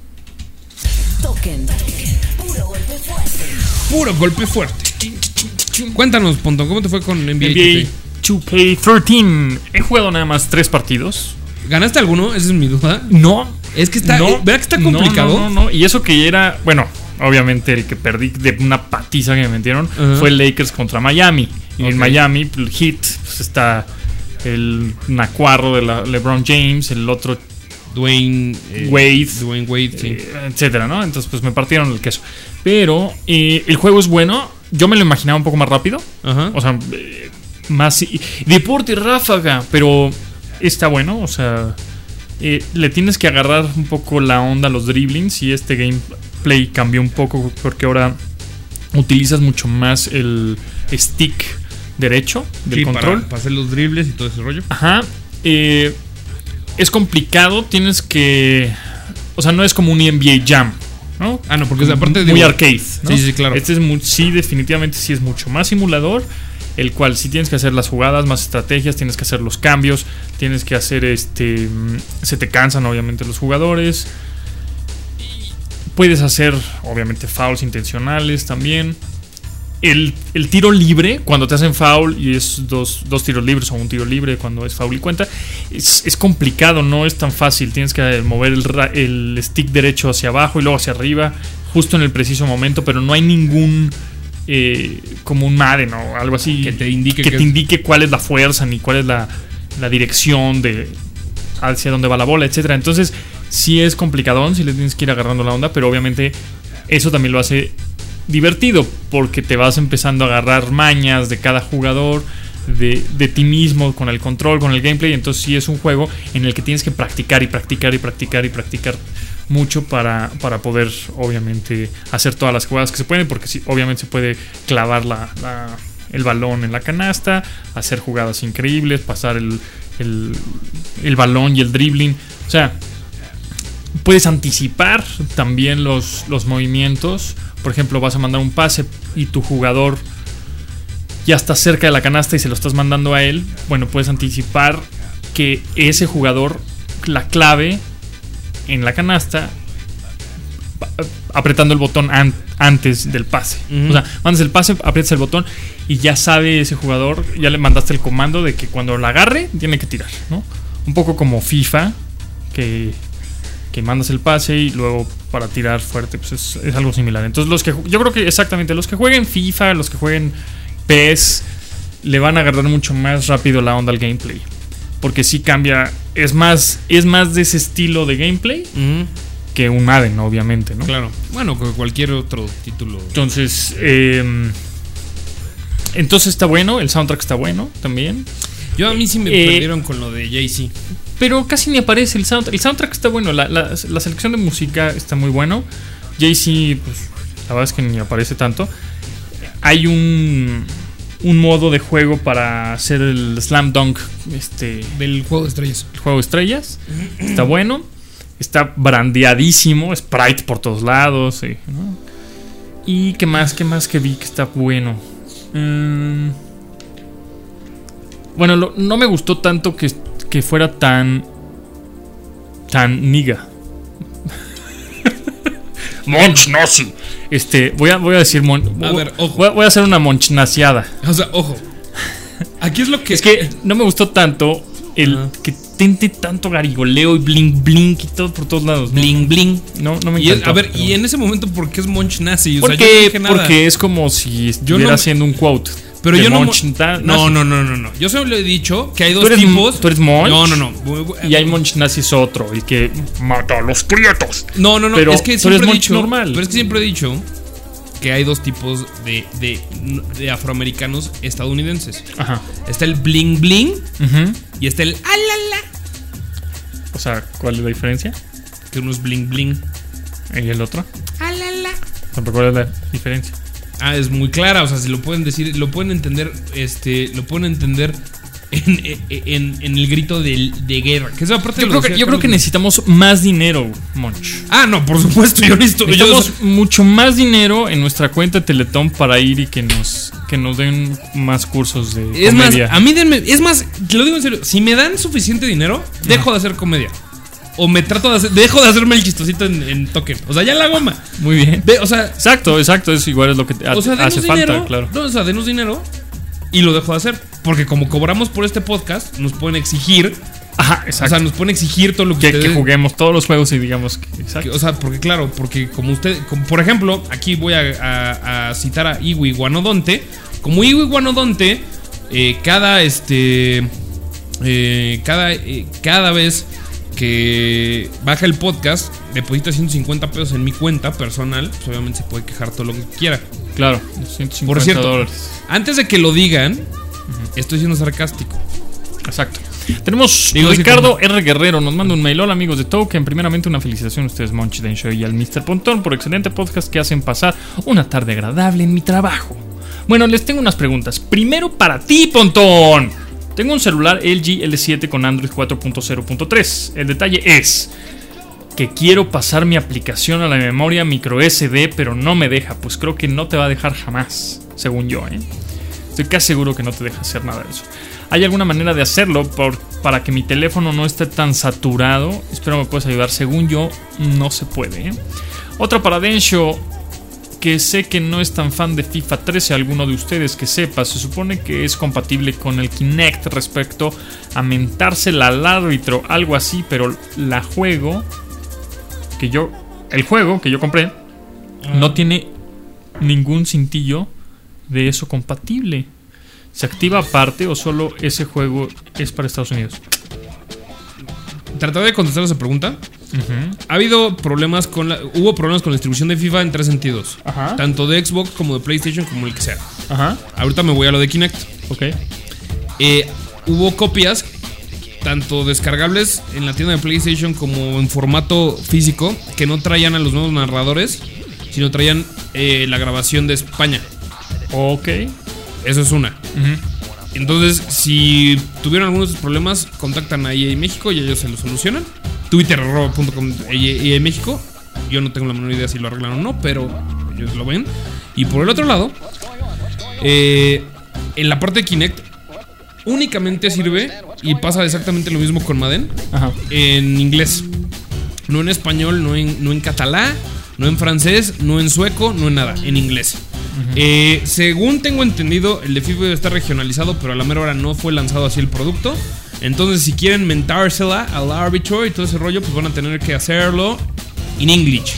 Token. Puro golpe fuerte. Puro golpe fuerte. Cuéntanos, Pontón, ¿cómo te fue con N B A, N B A dos K trece? He jugado nada más tres partidos. ¿Ganaste alguno? Esa es mi duda. No. Es que está... No, eh, ¿verdad que está complicado? No, no, no, no. Y eso que era... Bueno, obviamente el que perdí de una patiza que me metieron uh-huh. fue el Lakers contra Miami. Y okay. En Miami, el Heat, pues está el nacuarro de la LeBron James, el otro... Dwayne eh, Wade, Dwayne Wade, sí. eh, etcétera, ¿no? Entonces, pues me partieron el queso. Pero eh, el juego es bueno. Yo me lo imaginaba un poco más rápido. Ajá. O sea, eh, más deporte ráfaga, pero está bueno. O sea, eh, le tienes que agarrar un poco la onda a los dribblings. Y este gameplay cambió un poco porque ahora utilizas mucho más el stick derecho del sí, control para, para hacer los dribles y todo ese rollo. Ajá. Eh. Es complicado, tienes que... O sea, no es como un N B A Jam, ¿no? Ah, no, porque es aparte de... Muy digo, arcade, ¿no? Sí, sí, claro. Este es muy, sí, definitivamente sí es mucho más simulador, el cual sí tienes que hacer las jugadas, más estrategias, tienes que hacer los cambios, tienes que hacer este... Se te cansan obviamente los jugadores. Puedes hacer obviamente fouls intencionales también. El, el tiro libre, cuando te hacen foul y es dos, dos tiros libres o un tiro libre cuando es foul y cuenta, es, es complicado, no es tan fácil. Tienes que mover el, el stick derecho hacia abajo y luego hacia arriba, justo en el preciso momento, pero no hay ningún eh, como un Madden o algo así que te indique, que que te es... indique cuál es la fuerza ni cuál es la, la dirección de hacia dónde va la bola, etcétera. Entonces sí es complicadón, sí le tienes que ir agarrando la onda, pero obviamente eso también lo hace divertido porque te vas empezando a agarrar mañas de cada jugador, de, de ti mismo, con el control, con el gameplay. Entonces sí es un juego en el que tienes que practicar y practicar y practicar y practicar mucho para, para poder obviamente hacer todas las jugadas que se pueden, porque sí, obviamente se puede clavar la, la, el balón en la canasta, hacer jugadas increíbles, pasar el, el, el balón y el dribbling. O sea, puedes anticipar también los, los movimientos. Por ejemplo, vas a mandar un pase y tu jugador ya está cerca de la canasta y se lo estás mandando a él. Bueno, puedes anticipar que ese jugador, la clave en la canasta, apretando el botón an- antes del pase. Uh-huh. O sea, mandas el pase, aprietas el botón y ya sabe ese jugador, ya le mandaste el comando de que cuando la agarre tiene que tirar, ¿no? Un poco como FIFA, que, que mandas el pase y luego para tirar fuerte, pues es, es algo similar. Entonces, los que yo creo que exactamente los que jueguen FIFA, los que jueguen P E S, le van a agarrar mucho más rápido la onda al gameplay. Porque sí cambia, es más, es más de ese estilo de gameplay. Uh-huh. Que un Madden, obviamente, ¿no? Claro. Bueno, que cualquier otro título. Entonces, eh, entonces está bueno, el soundtrack está bueno también. Yo a mí sí me eh, perdieron con lo de Jay-Z. Pero casi ni aparece el soundtrack. El soundtrack está bueno, la, la, la selección de música está muy bueno. Jay-Z, pues, la verdad es que ni aparece tanto. Hay un, un modo de juego para hacer el slam dunk este, del juego de estrellas. El juego de estrellas. Está bueno. Está brandeadísimo. Sprite por todos lados. Sí, ¿no? Y qué más, qué más que vi que está bueno. Mm, bueno, lo, no me gustó tanto que, que fuera tan tan niga. Monch nazi. Este, voy a, voy a decir mon, a voy, ver, ojo. Voy a, voy a hacer una monchnaciada. O sea, ojo. Aquí es lo que es que no me gustó tanto el uh-huh. que tente tanto garigoleo y bling bling y todo por todos lados. Bling no, bling. No, no me y encantó. Es, a ver, y en ese momento ¿por qué es Monch nazi? O porque, sea, yo no dije nada. Porque es como si estuviera no, haciendo un quote. Pero yo no, no, no, no, no, no. Yo solo he dicho que hay dos ¿Tú eres, tipos. ¿Tú eres Monch? No, no, no. Y hay Monch nazi es otro, el que mata a los prietos. No, no, no. Pero es que tú eres siempre he Monch dicho, normal. Pero es que siempre he dicho que hay dos tipos de, de, de afroamericanos estadounidenses. Ajá. Está el bling bling uh-huh. y está el alala. O sea, ¿cuál es la diferencia? Que uno es bling bling. ¿Y el otro? Alala. ¿Cuál es la diferencia? Ah, es muy clara, o sea, si lo pueden decir, lo pueden entender, este, lo pueden entender en, en, en el grito de, de guerra. Que eso aparte yo creo que, yo creo que necesitamos más dinero, Monch. Ah, no, por supuesto, yo necesito. Necesitamos yo, mucho más dinero en nuestra cuenta de Teletón para ir y que nos, que nos den más cursos de es comedia. Más, a mí denme, es más, te lo digo en serio, si me dan suficiente dinero, dejo de hacer comedia. O me trato de hacer, dejo de hacerme el chistosito en, en token. O sea, ya la goma. Muy bien. De, o sea, exacto, exacto. Es igual es lo que o sea, hace dinero, falta, claro. No, o sea, denos dinero y lo dejo de hacer. Porque como cobramos por este podcast, nos pueden exigir. Ajá, exacto. O sea, nos pueden exigir todo lo que que, ustedes, que juguemos todos los juegos y digamos que, exacto. Que, o sea, porque claro, porque como usted, como, por ejemplo, aquí voy a, a, a citar a Iwi Guanodonte. Como Iwi Guanodonte, eh, cada este, eh, cada, eh, cada vez que baja el podcast, deposita ciento cincuenta pesos en mi cuenta personal, pues obviamente se puede quejar todo lo que quiera. Claro, ciento cincuenta por cierto, dólares. Antes de que lo digan, uh-huh. estoy siendo sarcástico. Exacto. Tenemos Digo, Ricardo R. Guerrero, nos manda un mail. Hola amigos de Token, primeramente una felicitación a ustedes, Monch Densho, y al mister Pontón por excelente podcast que hacen pasar una tarde agradable en mi trabajo. Bueno, les tengo unas preguntas. Primero para ti, Pontón. Tengo un celular L G L siete con Android cuatro punto cero punto tres. El detalle es que quiero pasar mi aplicación a la memoria micro S D, pero no me deja. Pues creo que no te va a dejar jamás, según yo, ¿eh? Estoy casi seguro que no te deja hacer nada de eso. ¿Hay alguna manera de hacerlo por, para que mi teléfono no esté tan saturado? Espero me puedas ayudar. Según yo, no se puede, ¿eh? Otra para Densho, que sé que no es tan fan de FIFA trece, alguno de ustedes que sepa, se supone que es compatible con el Kinect respecto a mentársela al árbitro, algo así, pero la juego que yo, el juego que yo compré uh-huh. no tiene ningún cintillo de eso compatible. ¿Se activa aparte o solo ese juego es para Estados Unidos? Trataré de contestar esa pregunta. Uh-huh. Ha habido problemas con la, hubo problemas con la distribución de FIFA en tres sentidos. Uh-huh. Tanto de Xbox como de PlayStation, como el que sea. Uh-huh. Ahorita me voy a lo de Kinect. Ok. Eh, hubo copias, tanto descargables en la tienda de PlayStation como en formato físico, que no traían a los nuevos narradores, sino traían eh, la grabación de España. Ok. Eso es una. Uh-huh. Entonces, si tuvieron algunos problemas, contactan a E A México y ellos se lo solucionan. Twitter arroba punto com y, y en México. Yo no tengo la menor idea si lo arreglan o no, pero ellos lo ven. Y por el otro lado, eh, en la parte de Kinect únicamente sirve, y pasa exactamente lo mismo con Madden, Ajá. en inglés. No en español, no en, no en catalán, no en francés, no en sueco, no en nada, en inglés. Uh-huh. eh, según tengo entendido, el de FIFA debe estar regionalizado, pero a la mera hora no fue lanzado así el producto. Entonces, si quieren mentársela al árbitro y todo ese rollo, pues van a tener que hacerlo en English.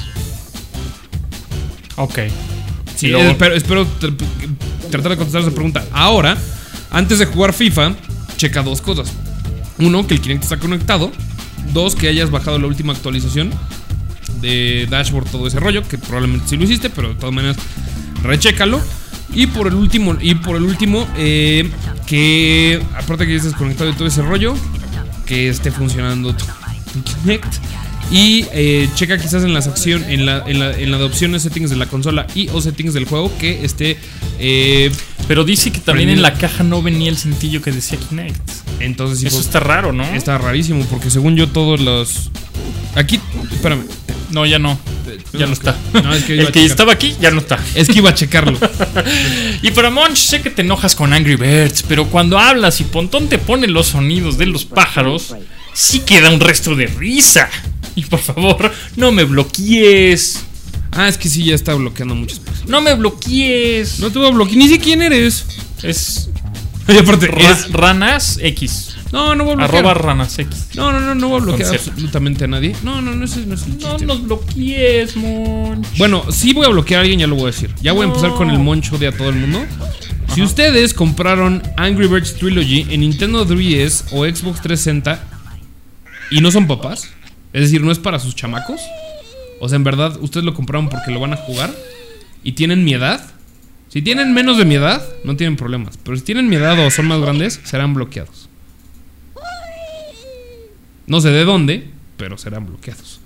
Ok. Sí, luego... espero, espero tr- tratar de contestar esa pregunta. Ahora, antes de jugar FIFA, checa dos cosas. Uno, que el Kinect está conectado. Dos, que hayas bajado la última actualización de dashboard, todo ese rollo, que probablemente sí lo hiciste, pero de todas maneras, rechécalo. Y por el último, y por el último, eh, que aparte que ya estés conectado y todo ese rollo, que esté funcionando tu, tu Kinect. Y eh, checa quizás en las acciones, en la, en, la, en la de opciones, settings de la consola y o settings del juego, que esté eh, pero dice que también prendido. En la caja no venía el cintillo que decía Kinect. Entonces sí, eso pues, está raro, ¿no? Está rarísimo, porque según yo todos los... Aquí, espérame. No, ya no. Ya no, no está. No, es que el que estaba aquí ya no está. Es que iba a checarlo. Y para Monch, sé que te enojas con Angry Birds, pero cuando hablas y Pontón te pone los sonidos de los pájaros, sí queda un resto de risa. Y por favor, no me bloquees. Ah, es que sí, ya está bloqueando muchas cosas. No me bloquees. No te voy a bloquear, ni sé quién eres. Es... Y aparte, Ra- es... Ranas X. No, no voy a bloquear. Arroba Ranas X. No, no, no, no voy a bloquear absolutamente a nadie. No, no, no es, no es el chiste. No nos bloquees, Monch. Bueno, sí voy a bloquear a alguien, ya lo voy a decir. Ya voy no. a empezar con el Moncho de a todo el mundo. Ajá. Si ustedes compraron Angry Birds Trilogy en Nintendo D S o Xbox trescientos sesenta y no son papás, es decir, no es para sus chamacos, o sea, en verdad, ustedes lo compraron porque lo van a jugar y tienen mi edad. Si tienen menos de mi edad, no tienen problemas. Pero si tienen mi edad o son más grandes, serán bloqueados. No sé de dónde, pero serán bloqueados.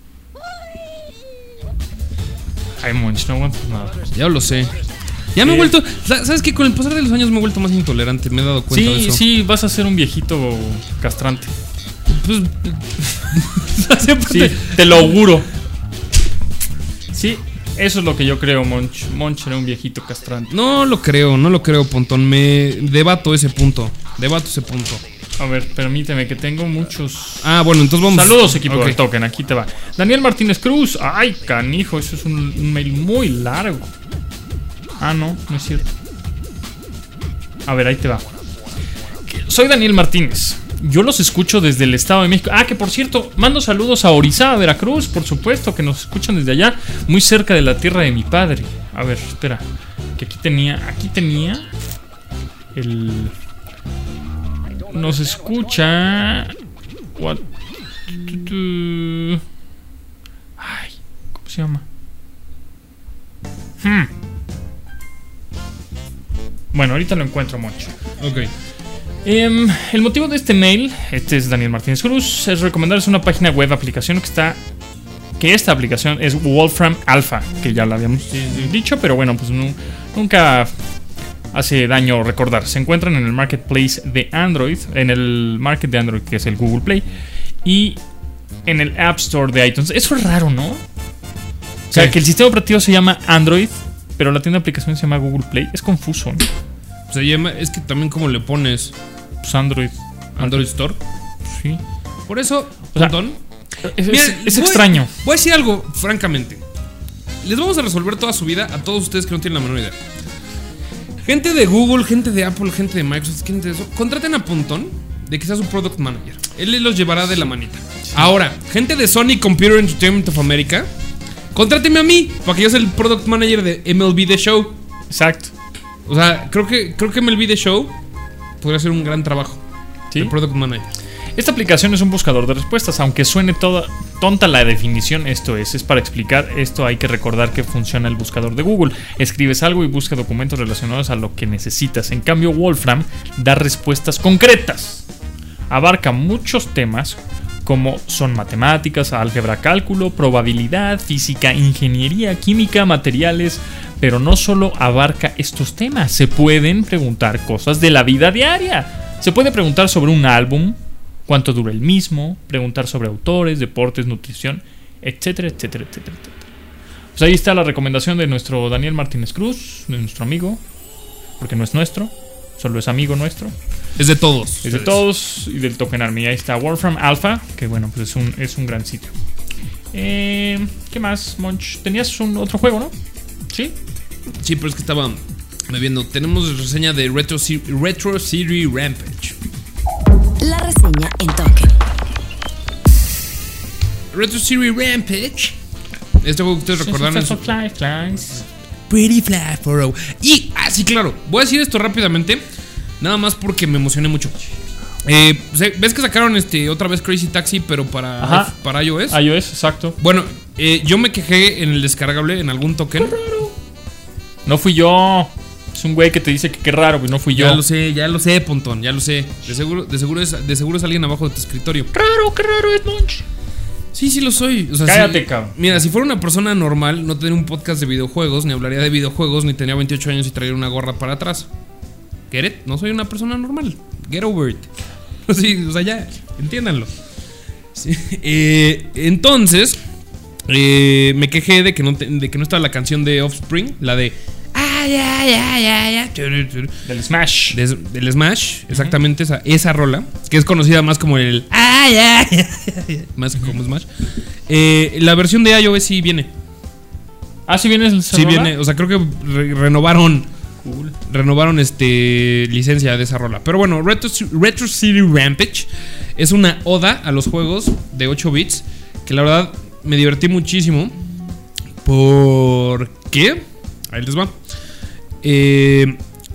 Ay, Monch, no aguantas nada. Ya lo sé. Ya me he vuelto... ¿Sabes qué? Con el pasar de los años me he vuelto más intolerante. Me he dado cuenta sí, de eso. Sí, sí, vas a ser un viejito castrante. Pues... sí, te lo auguro. Sí, eso es lo que yo creo, Monch. Monch era un viejito castrante. No lo creo, no lo creo, Pontón. Me debato ese punto. Debato ese punto. A ver, permíteme que tengo muchos... Ah, bueno, entonces vamos... Saludos, equipo okay. del Token, aquí te va. Daniel Martínez Cruz. Ay, canijo, eso es un, un mail muy largo. Ah, no, no es cierto. A ver, ahí te va. Soy Daniel Martínez. Yo los escucho desde el Estado de México. Ah, que por cierto, mando saludos a Orizaba, Veracruz, por supuesto, que nos escuchan desde allá, muy cerca de la tierra de mi padre. A ver, espera. Que aquí tenía, aquí tenía el... Nos escucha... What? Ay, ¿cómo se llama? Hmm. Bueno, ahorita lo encuentro, Moncho. Ok. Um, el motivo de este mail, este es Daniel Martínez Cruz, es recomendarles una página web, aplicación que está... Que esta aplicación es Wolfram Alpha, que ya la habíamos sí, sí. dicho, pero bueno, pues no, nunca hace daño recordar. Se encuentran en el marketplace de Android, en el market de Android, que es el Google Play, y en el App Store de iTunes. Eso es raro, ¿no? O sea, sí. que el sistema operativo se llama Android, pero la tienda de aplicaciones se llama Google Play. Es confuso, ¿no? Se llama, es que también como le pones pues Android. Android Store. Sí. Por eso, o sea, Pontón, es, mira, es, es voy, extraño. Voy a decir algo, francamente. Les vamos a resolver toda su vida a todos ustedes que no tienen la menor idea. Gente de Google, gente de Apple, gente de Microsoft, gente de eso, contraten a Pontón de que sea su product manager. Él los llevará de la manita. Sí. Ahora, gente de Sony Computer Entertainment of America, contráteme a mí, para que yo sea el product manager de M L B The Show. Exacto. O sea, creo que, creo que M L B The Show podría ser un gran trabajo. ¿Sí? El product manager. Esta aplicación es un buscador de respuestas, aunque suene toda tonta la definición, esto es, es para explicar esto hay que recordar que funciona el buscador de Google. Escribes algo y busca documentos relacionados a lo que necesitas. En cambio, Wolfram da respuestas concretas. Abarca muchos temas como son matemáticas, álgebra, cálculo, probabilidad, física, ingeniería, química, materiales, pero no solo abarca estos temas. Se pueden preguntar cosas de la vida diaria. Se puede preguntar sobre un álbum, cuánto dura el mismo, preguntar sobre autores, deportes, nutrición, etcétera, etcétera, etcétera, etcétera. Pues ahí está la recomendación de nuestro Daniel Martínez Cruz, de nuestro amigo, porque no es nuestro, solo es amigo nuestro. Es de todos. Es de todos y del Token Army. Ahí está Warframe Alpha, que bueno, pues es un, es un gran sitio. Eh, ¿Qué más, Monch? Tenías un otro juego, ¿no? ¿Sí? Sí, pero es que estaba viendo. Tenemos reseña de Retro, Retro City Rampage. La reseña en Token. Retro City Rampage. Este juego que ustedes recordarán es Fly, flies. Pretty Fly for a... Y, ah, sí, claro. Voy a decir esto rápidamente. Nada más porque me emocioné mucho. Eh, ¿Ves que sacaron este otra vez Crazy Taxi, pero para, para iOS? iOS, exacto. Bueno, eh, yo me quejé en el descargable, en algún token. ¡Qué raro! No fui yo. Es un güey que te dice que qué raro, pues no fui yo. Ya lo sé, ya lo sé, Pontón, ya lo sé. De seguro, de seguro es, de seguro es alguien abajo de tu escritorio. Raro, qué raro es, Monch. Sí, sí lo soy. O sea, cállate, si, cabrón. Mira, si fuera una persona normal, no tendría un podcast de videojuegos, ni hablaría de videojuegos, ni tenía veintiocho años y traería una gorra para atrás. Get it? No soy una persona normal. Get over it. Sí, o sea, ya, entiéndanlo. Sí, eh, entonces, eh, me quejé de que, no te, de que no estaba la canción de Offspring, la de... Ah, ya, ya, ya, ya. Del Smash. De, del Smash, exactamente, uh-huh. esa, esa rola, que es conocida más como el... Ah, ya, ya, ya, más uh-huh. como Smash. Eh, la versión de iOS sí viene. Ah, sí viene esa Sí rola? viene, o sea, creo que re- renovaron... Cool. Renovaron este licencia de esa rola. Pero bueno, Retro, Retro City Rampage es una oda a los juegos de ocho bits, que la verdad me divertí muchísimo. ¿Por qué? Ahí les va. Eh,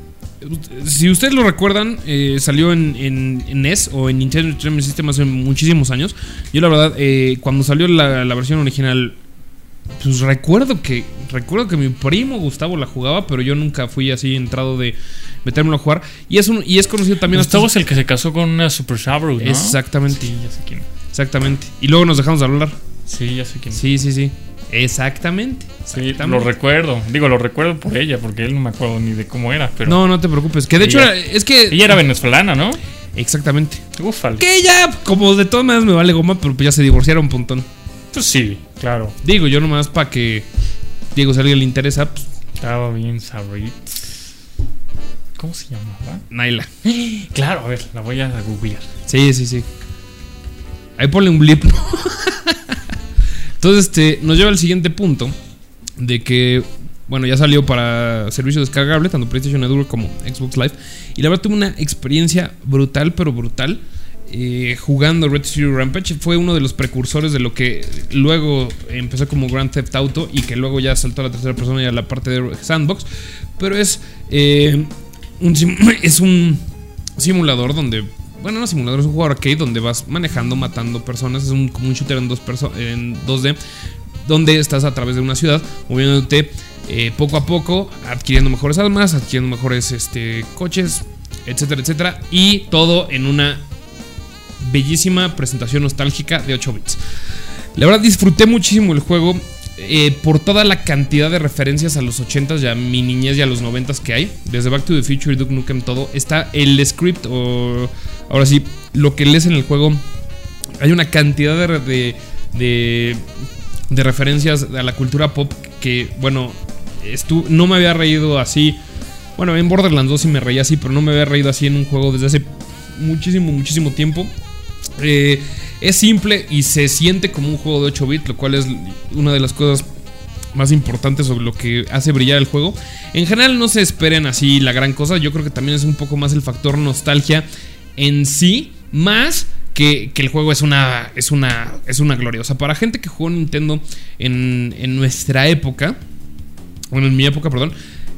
si ustedes lo recuerdan, eh, salió en, en, en N E S o en Nintendo Entertainment System hace muchísimos años. Yo la verdad, eh, cuando salió la, la versión original, pues recuerdo que recuerdo que mi primo Gustavo la jugaba, pero yo nunca fui así entrado de metérmelo a jugar. Y es un y es conocido también. Gustavo hasta... es el que se casó con una Super Sabro, ¿no? Exactamente. Sí, ya sé quién. Exactamente. Y luego nos dejamos de hablar. Sí, ya sé quién. Sí, sí, sí. Exactamente. Sí, lo recuerdo. Digo, lo recuerdo por ella, porque él no me acuerdo ni de cómo era. Pero no, no te preocupes. Que de hecho ella, era, es que ella era venezolana, ¿no? Exactamente. Ufale. Que ella, como de todas maneras me vale goma, pero pues ya se divorciaron un montón. Pues sí, claro. Digo, yo nomás para que Diego, si a alguien le interesa, pues, estaba bien Sabrit. ¿Cómo se llamaba? Naila. Claro, a ver, la voy a googlear. Sí, sí, sí. Ahí ponle un blip, ¿no? Entonces, este, nos lleva al siguiente punto de que, bueno, ya salió para servicio descargable, tanto PlayStation Network como Xbox Live. Y la verdad tuve una experiencia brutal, pero brutal. Eh, jugando Retro City Rampage. Fue uno de los precursores de lo que luego empezó como Grand Theft Auto y que luego ya saltó a la tercera persona y a la parte de Sandbox. Pero es eh, un sim- es un simulador donde, bueno, no simulador, es un juego arcade donde vas manejando, matando personas. Es un, como un shooter en, dos perso- en dos D, donde estás a través de una ciudad moviéndote eh, poco a poco, adquiriendo mejores armas, adquiriendo mejores este, coches, etcétera, etcétera. Y todo en una bellísima presentación nostálgica de ocho bits. La verdad disfruté muchísimo el juego eh, por toda la cantidad de referencias a los ochentas y a mi niñez y a los noventas que hay. Desde Back to the Future y Duke Nukem, todo. Está el script, o ahora sí, lo que lees en el juego. Hay una cantidad de, de, de, de referencias a la cultura pop que, bueno, estu- no me había reído así. Bueno, en Borderlands dos sí me reía así, pero no me había reído así en un juego desde hace muchísimo, muchísimo tiempo. Eh, es simple y se siente como un juego de ocho bits, lo cual es una de las cosas más importantes sobre lo que hace brillar el juego. En general no se esperen así la gran cosa. Yo creo que también es un poco más el factor nostalgia en sí, más que, que el juego es una, es una es una gloria. O sea, para gente que jugó Nintendo en, en nuestra época, bueno, en mi época, perdón,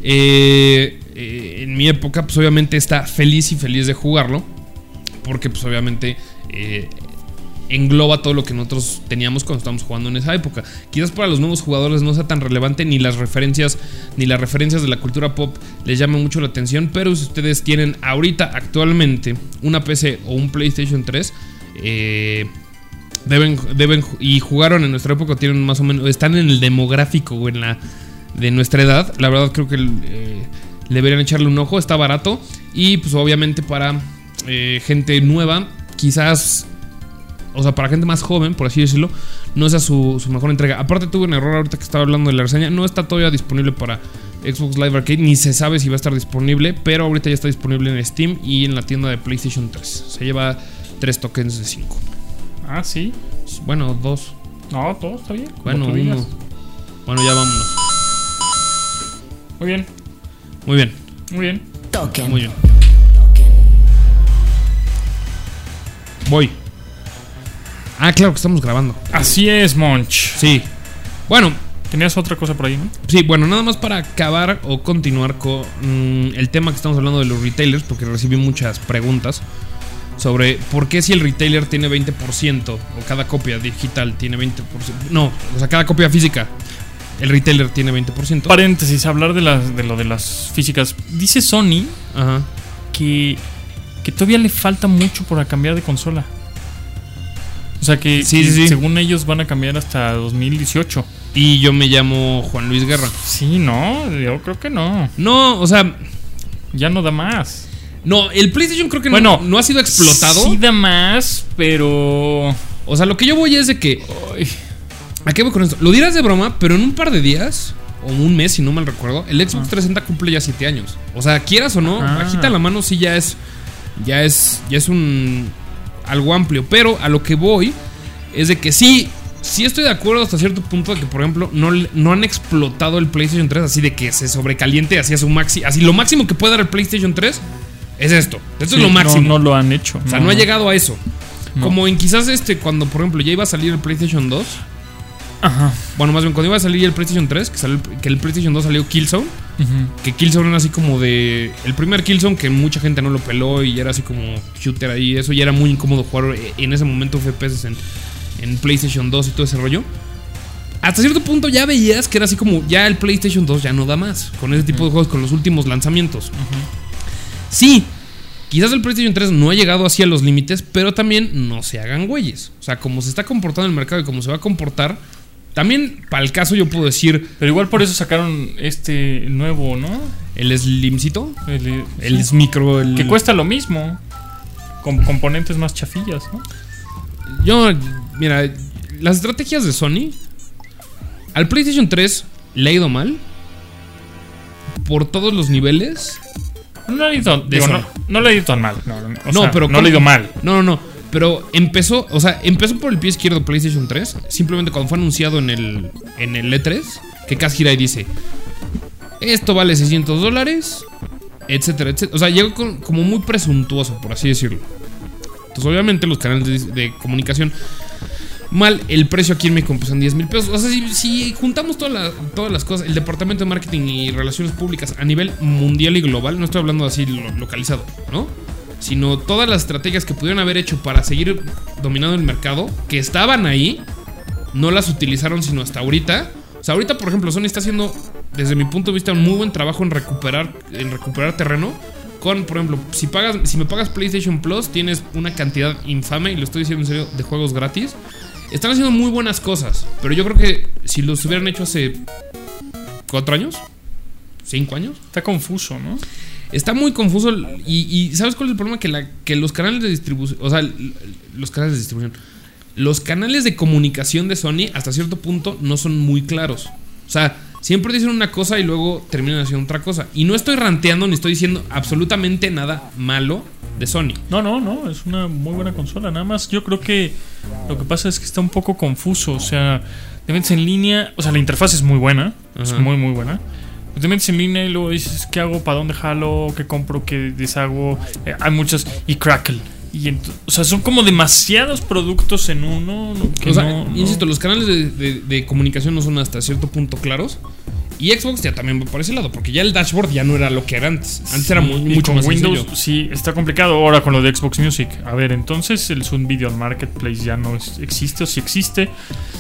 eh, eh, en mi época pues obviamente está feliz y feliz de jugarlo, porque pues obviamente Eh, engloba todo lo que nosotros teníamos cuando estábamos jugando en esa época. Quizás para los nuevos jugadores no sea tan relevante, ni las referencias ni las referencias de la cultura pop les llaman mucho la atención, pero si ustedes tienen ahorita actualmente una P C o un PlayStation tres, eh, deben, deben y jugaron en nuestra época, tienen más o menos, están en el demográfico o en la de nuestra edad. La verdad creo que eh, deberían echarle un ojo, está barato y pues obviamente para eh, gente nueva quizás o sea, para gente más joven, por así decirlo, no sea su, su mejor entrega. Aparte tuve un error ahorita que estaba hablando de la reseña. No está todavía disponible para Xbox Live Arcade, ni se sabe si va a estar disponible, pero ahorita ya está disponible en Steam y en la tienda de PlayStation tres. Se lleva tres tokens de cinco. Ah, sí. Bueno, dos. No, todo está bien. Bueno, uno. Bueno, ya vámonos. Muy bien. Muy bien. Muy bien. Token. Muy bien. Voy. Ah, claro que estamos grabando. Así es, Monch. Sí. Bueno. Tenías otra cosa por ahí, ¿no? Sí, bueno, nada más para acabar o continuar con mmm, el tema que estamos hablando de los retailers, porque recibí muchas preguntas sobre por qué si el retailer tiene veinte por ciento o cada copia digital tiene veinte por ciento. No, o sea, cada copia física, el retailer tiene veinte por ciento. Paréntesis, hablar de, las, de lo de las físicas. Dice Sony Ajá. que, que todavía le falta mucho para cambiar de consola. O sea que, sí, que sí, sí. según ellos van a cambiar hasta dos mil dieciocho. Y yo me llamo Juan Luis Guerra. Sí, no, yo creo que no. No, o sea, ya no da más. No, el PlayStation creo que bueno, no, no ha sido explotado. Sí da más, pero... O sea, lo que yo voy es de que... Ay, ¿a qué voy con esto? Lo dirás de broma, pero en un par de días, o un mes, si no mal recuerdo, el Xbox ah. trescientos sesenta cumple ya siete años. O sea, quieras o no, ah. bajita la mano sí ya es... Ya es... Ya es un... Algo amplio. Pero a lo que voy es de que sí... Sí estoy de acuerdo hasta cierto punto de que, por ejemplo, no, no han explotado el PlayStation tres así de que se sobrecaliente hacia su maxi. Así lo máximo que puede dar el PlayStation tres es esto. Esto sí, es lo máximo. No, no lo han hecho. O sea, no, no ha no. llegado a eso. No. Como en quizás este, cuando, por ejemplo, ya iba a salir el PlayStation dos. Ajá. Bueno, más bien cuando iba a salir el PlayStation tres, que, salió, que el PlayStation dos salió Killzone. Uh-huh. Que Killzone era así como de... El primer Killzone que mucha gente no lo peló y era así como shooter ahí. Eso ya era muy incómodo jugar en ese momento F P S en, en PlayStation dos y todo ese rollo. Hasta cierto punto ya veías que era así como ya el PlayStation dos ya no da más con ese tipo uh-huh. de juegos, con los últimos lanzamientos. Uh-huh. Sí, quizás el PlayStation tres no ha llegado así a los límites, pero también no se hagan güeyes. O sea, como se está comportando el mercado y como se va a comportar, también para el caso yo puedo decir... Pero igual por eso sacaron este nuevo, ¿no? El Slimcito. El, el sí. micro... El... Que cuesta lo mismo, con componentes más chafillas, ¿no? Yo, mira, las estrategias de Sony... Al PlayStation tres le ha ido mal por todos los niveles. No le ha ido, digo, no, no le ha ido tan mal. No, no, no sea, pero no le ha ido mal. No, no, no. Pero empezó, o sea, empezó por el pie izquierdo PlayStation tres. Simplemente cuando fue anunciado en el, en el E tres, que Kaz Hirai dice: esto vale seiscientos dólares, etcétera, etcétera. O sea, llegó con, como muy presuntuoso, por así decirlo. Entonces, obviamente, los canales de, de comunicación. Mal, el precio aquí en México pues son diez mil pesos. O sea, si, si juntamos toda la, todas las cosas, el departamento de marketing y relaciones públicas a nivel mundial y global, no estoy hablando así lo, localizado, ¿no? Sino todas las estrategias que pudieron haber hecho para seguir dominando el mercado, que estaban ahí, no las utilizaron sino hasta ahorita. O sea, ahorita, por ejemplo, Sony está haciendo, desde mi punto de vista, un muy buen trabajo en recuperar, en recuperar terreno. Con, por ejemplo, si pagas, si me pagas PlayStation Plus, tienes una cantidad infame, y lo estoy diciendo en serio, de juegos gratis. Están haciendo muy buenas cosas, pero yo creo que si los hubieran hecho hace cuatro años, cinco años, está confuso, ¿no? Está muy confuso y, y ¿sabes cuál es el problema? Que, la, que los canales de distribución, o sea, los canales de distribución, los canales de comunicación de Sony hasta cierto punto no son muy claros. O sea, siempre dicen una cosa y luego terminan haciendo otra cosa. Y no estoy ranteando ni estoy diciendo absolutamente nada malo de Sony. No, no, no, es una muy buena consola. Nada más yo creo que lo que pasa es que está un poco confuso. O sea, te metes en línea, o sea, la interfaz es muy buena. Ajá. Es muy, muy buena. Te metes en línea y luego dices, ¿qué hago? ¿Para dónde jalo? ¿Qué compro? ¿Qué deshago? Eh, hay muchas... Y Crackle. Y ent- o sea, son como demasiados productos en uno. Que o sea, no, insisto, no. los canales de, de, de comunicación no son hasta cierto punto claros. Y Xbox ya también va por ese lado, porque ya el dashboard ya no era lo que era antes. Antes sí, era muy, mucho con más Windows, sencillo. Sí, está complicado ahora con lo de Xbox Music. A ver, entonces el Sun Video Marketplace ya no es, existe o si existe.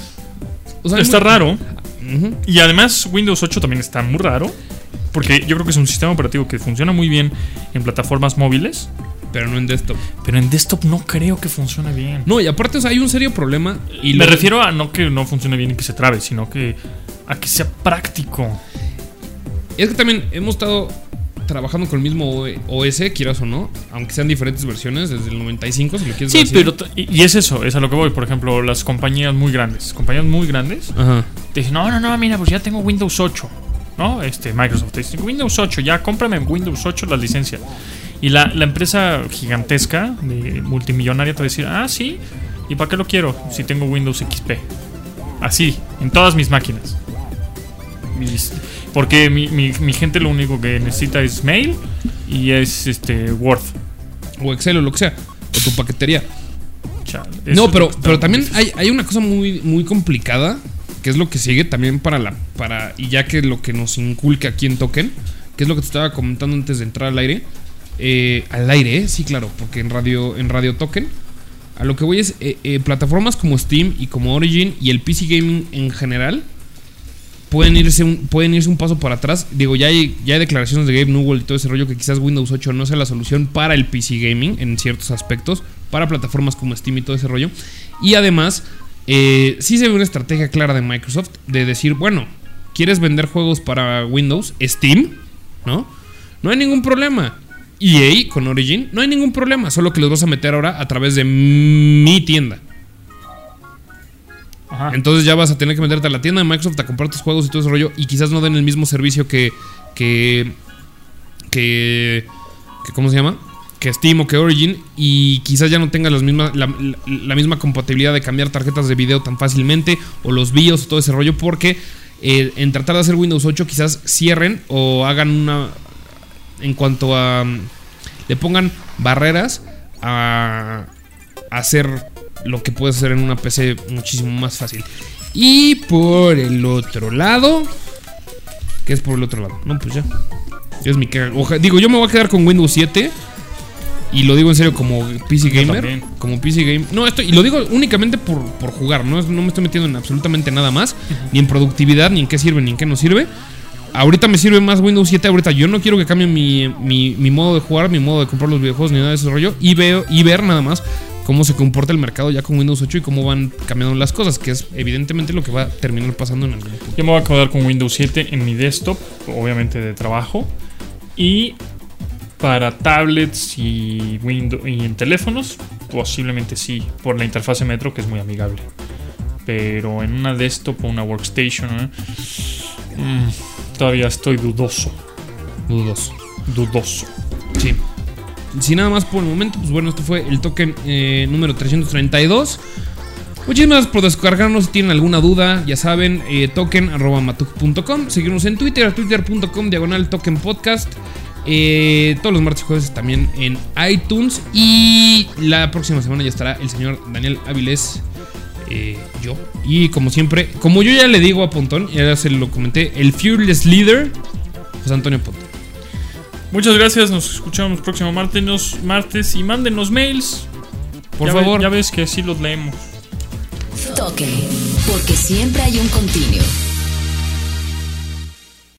O sea, está muy raro. Uh-huh. Y además Windows ocho también está muy raro, porque yo creo que es un sistema operativo que funciona muy bien en plataformas móviles, pero no en desktop. Pero en desktop no creo que funcione bien. No, y aparte, o sea, hay un serio problema. Y Me lo... refiero a no que no funcione bien y que se trabe, sino que a que sea práctico. Es que también hemos estado trabajando con el mismo O S, quieras o no, aunque sean diferentes versiones desde el noventa y cinco, si lo quieres Sí, decir. pero t- y y es eso, es a lo que voy. Por ejemplo, las compañías muy grandes, compañías muy grandes, Ajá. te dicen, no, no, no, mira, pues ya tengo Windows ocho, ¿no? Este, Microsoft te dice, Windows ocho, ya cómprame en Windows ocho las licencias. Y la, la empresa gigantesca, de multimillonaria, te va a decir, ah, sí, ¿y para qué lo quiero si tengo Windows X P? Así, en todas mis máquinas. Mis- porque mi, mi, mi gente lo único que necesita es mail y es este Word. O Excel o lo que sea. O tu paquetería. Chale, eso No, es lo pero, que está pero también difícil. hay, hay una cosa muy, muy complicada, que es lo que sigue también para la. para Y ya que lo que nos inculca aquí en Token, que es lo que te estaba comentando antes de entrar al aire. Eh, al aire, ¿eh? Sí, claro, porque en radio, en Radio Token. A lo que voy es. Eh, eh, plataformas como Steam y como Origin y el P C Gaming en general. Pueden irse, un, pueden irse un paso para atrás. Digo, ya hay, ya hay declaraciones de Gabe Newell y todo ese rollo que quizás Windows ocho no sea la solución para el P C Gaming en ciertos aspectos, para plataformas como Steam y todo ese rollo. Y además, eh, sí se ve una estrategia clara de Microsoft de decir, bueno, ¿quieres vender juegos para Windows? Steam, ¿no? No hay ningún problema. E A con Origin, no hay ningún problema. Solo que los vas a meter ahora a través de mi tienda. Ajá. Entonces ya vas a tener que meterte a la tienda de Microsoft a comprar tus juegos y todo ese rollo. Y quizás no den el mismo servicio que. Que. Que. que ¿Cómo se llama? Que Steam o que Origin. Y quizás ya no tengas las mismas, la, la, la misma compatibilidad de cambiar tarjetas de video tan fácilmente. O los BIOS o todo ese rollo. Porque eh, en tratar de hacer Windows ocho quizás cierren o hagan una. En cuanto a. Le pongan barreras a. a hacer lo que puedes hacer en una P C muchísimo más fácil. Y por el otro lado, ¿qué es por el otro lado? No, pues ya. Es mi queja. Oja, digo, yo me voy a quedar con Windows siete. Y lo digo en serio como P C Gamer. también. Como P C Gamer. No, esto, y lo digo únicamente por, por jugar. No, no me estoy metiendo en absolutamente nada más. Ni en productividad, ni en qué sirve, ni en qué no sirve. Ahorita me sirve más Windows siete. Ahorita yo no quiero que cambie mi, mi, mi modo de jugar, mi modo de comprar los videojuegos, ni nada de ese rollo. Y, veo, y ver nada más cómo se comporta el mercado ya con Windows ocho y cómo van cambiando las cosas, que es evidentemente lo que va a terminar pasando en algún punto. Yo me voy a quedar con Windows siete en mi desktop, obviamente de trabajo. Y para tablets y, Windows, y en teléfonos, posiblemente sí, por la interfase Metro, que es muy amigable. Pero en una desktop o una workstation, ¿eh? mm, todavía estoy dudoso. Dudoso. Dudoso. Sí. Sin nada más por el momento, pues bueno, esto fue el token eh, número trescientos treinta y dos. Muchísimas gracias por descargarnos. Si tienen alguna duda, ya saben, eh, token arroba matuk punto com. Seguirnos en Twitter, twitter punto com diagonal token podcast. Eh, todos los martes y jueves también en iTunes. Y la próxima semana ya estará el señor Daniel Avilés, eh, yo. Y como siempre, como yo ya le digo a Pontón, ya se lo comenté, el Fearless Leader, José Antonio Pontón. Muchas gracias, nos escuchamos próximo martes, nos, martes y mándenos mails. Por ya favor. Ve, ya ves que sí los leemos. Toque, porque siempre hay un continuo.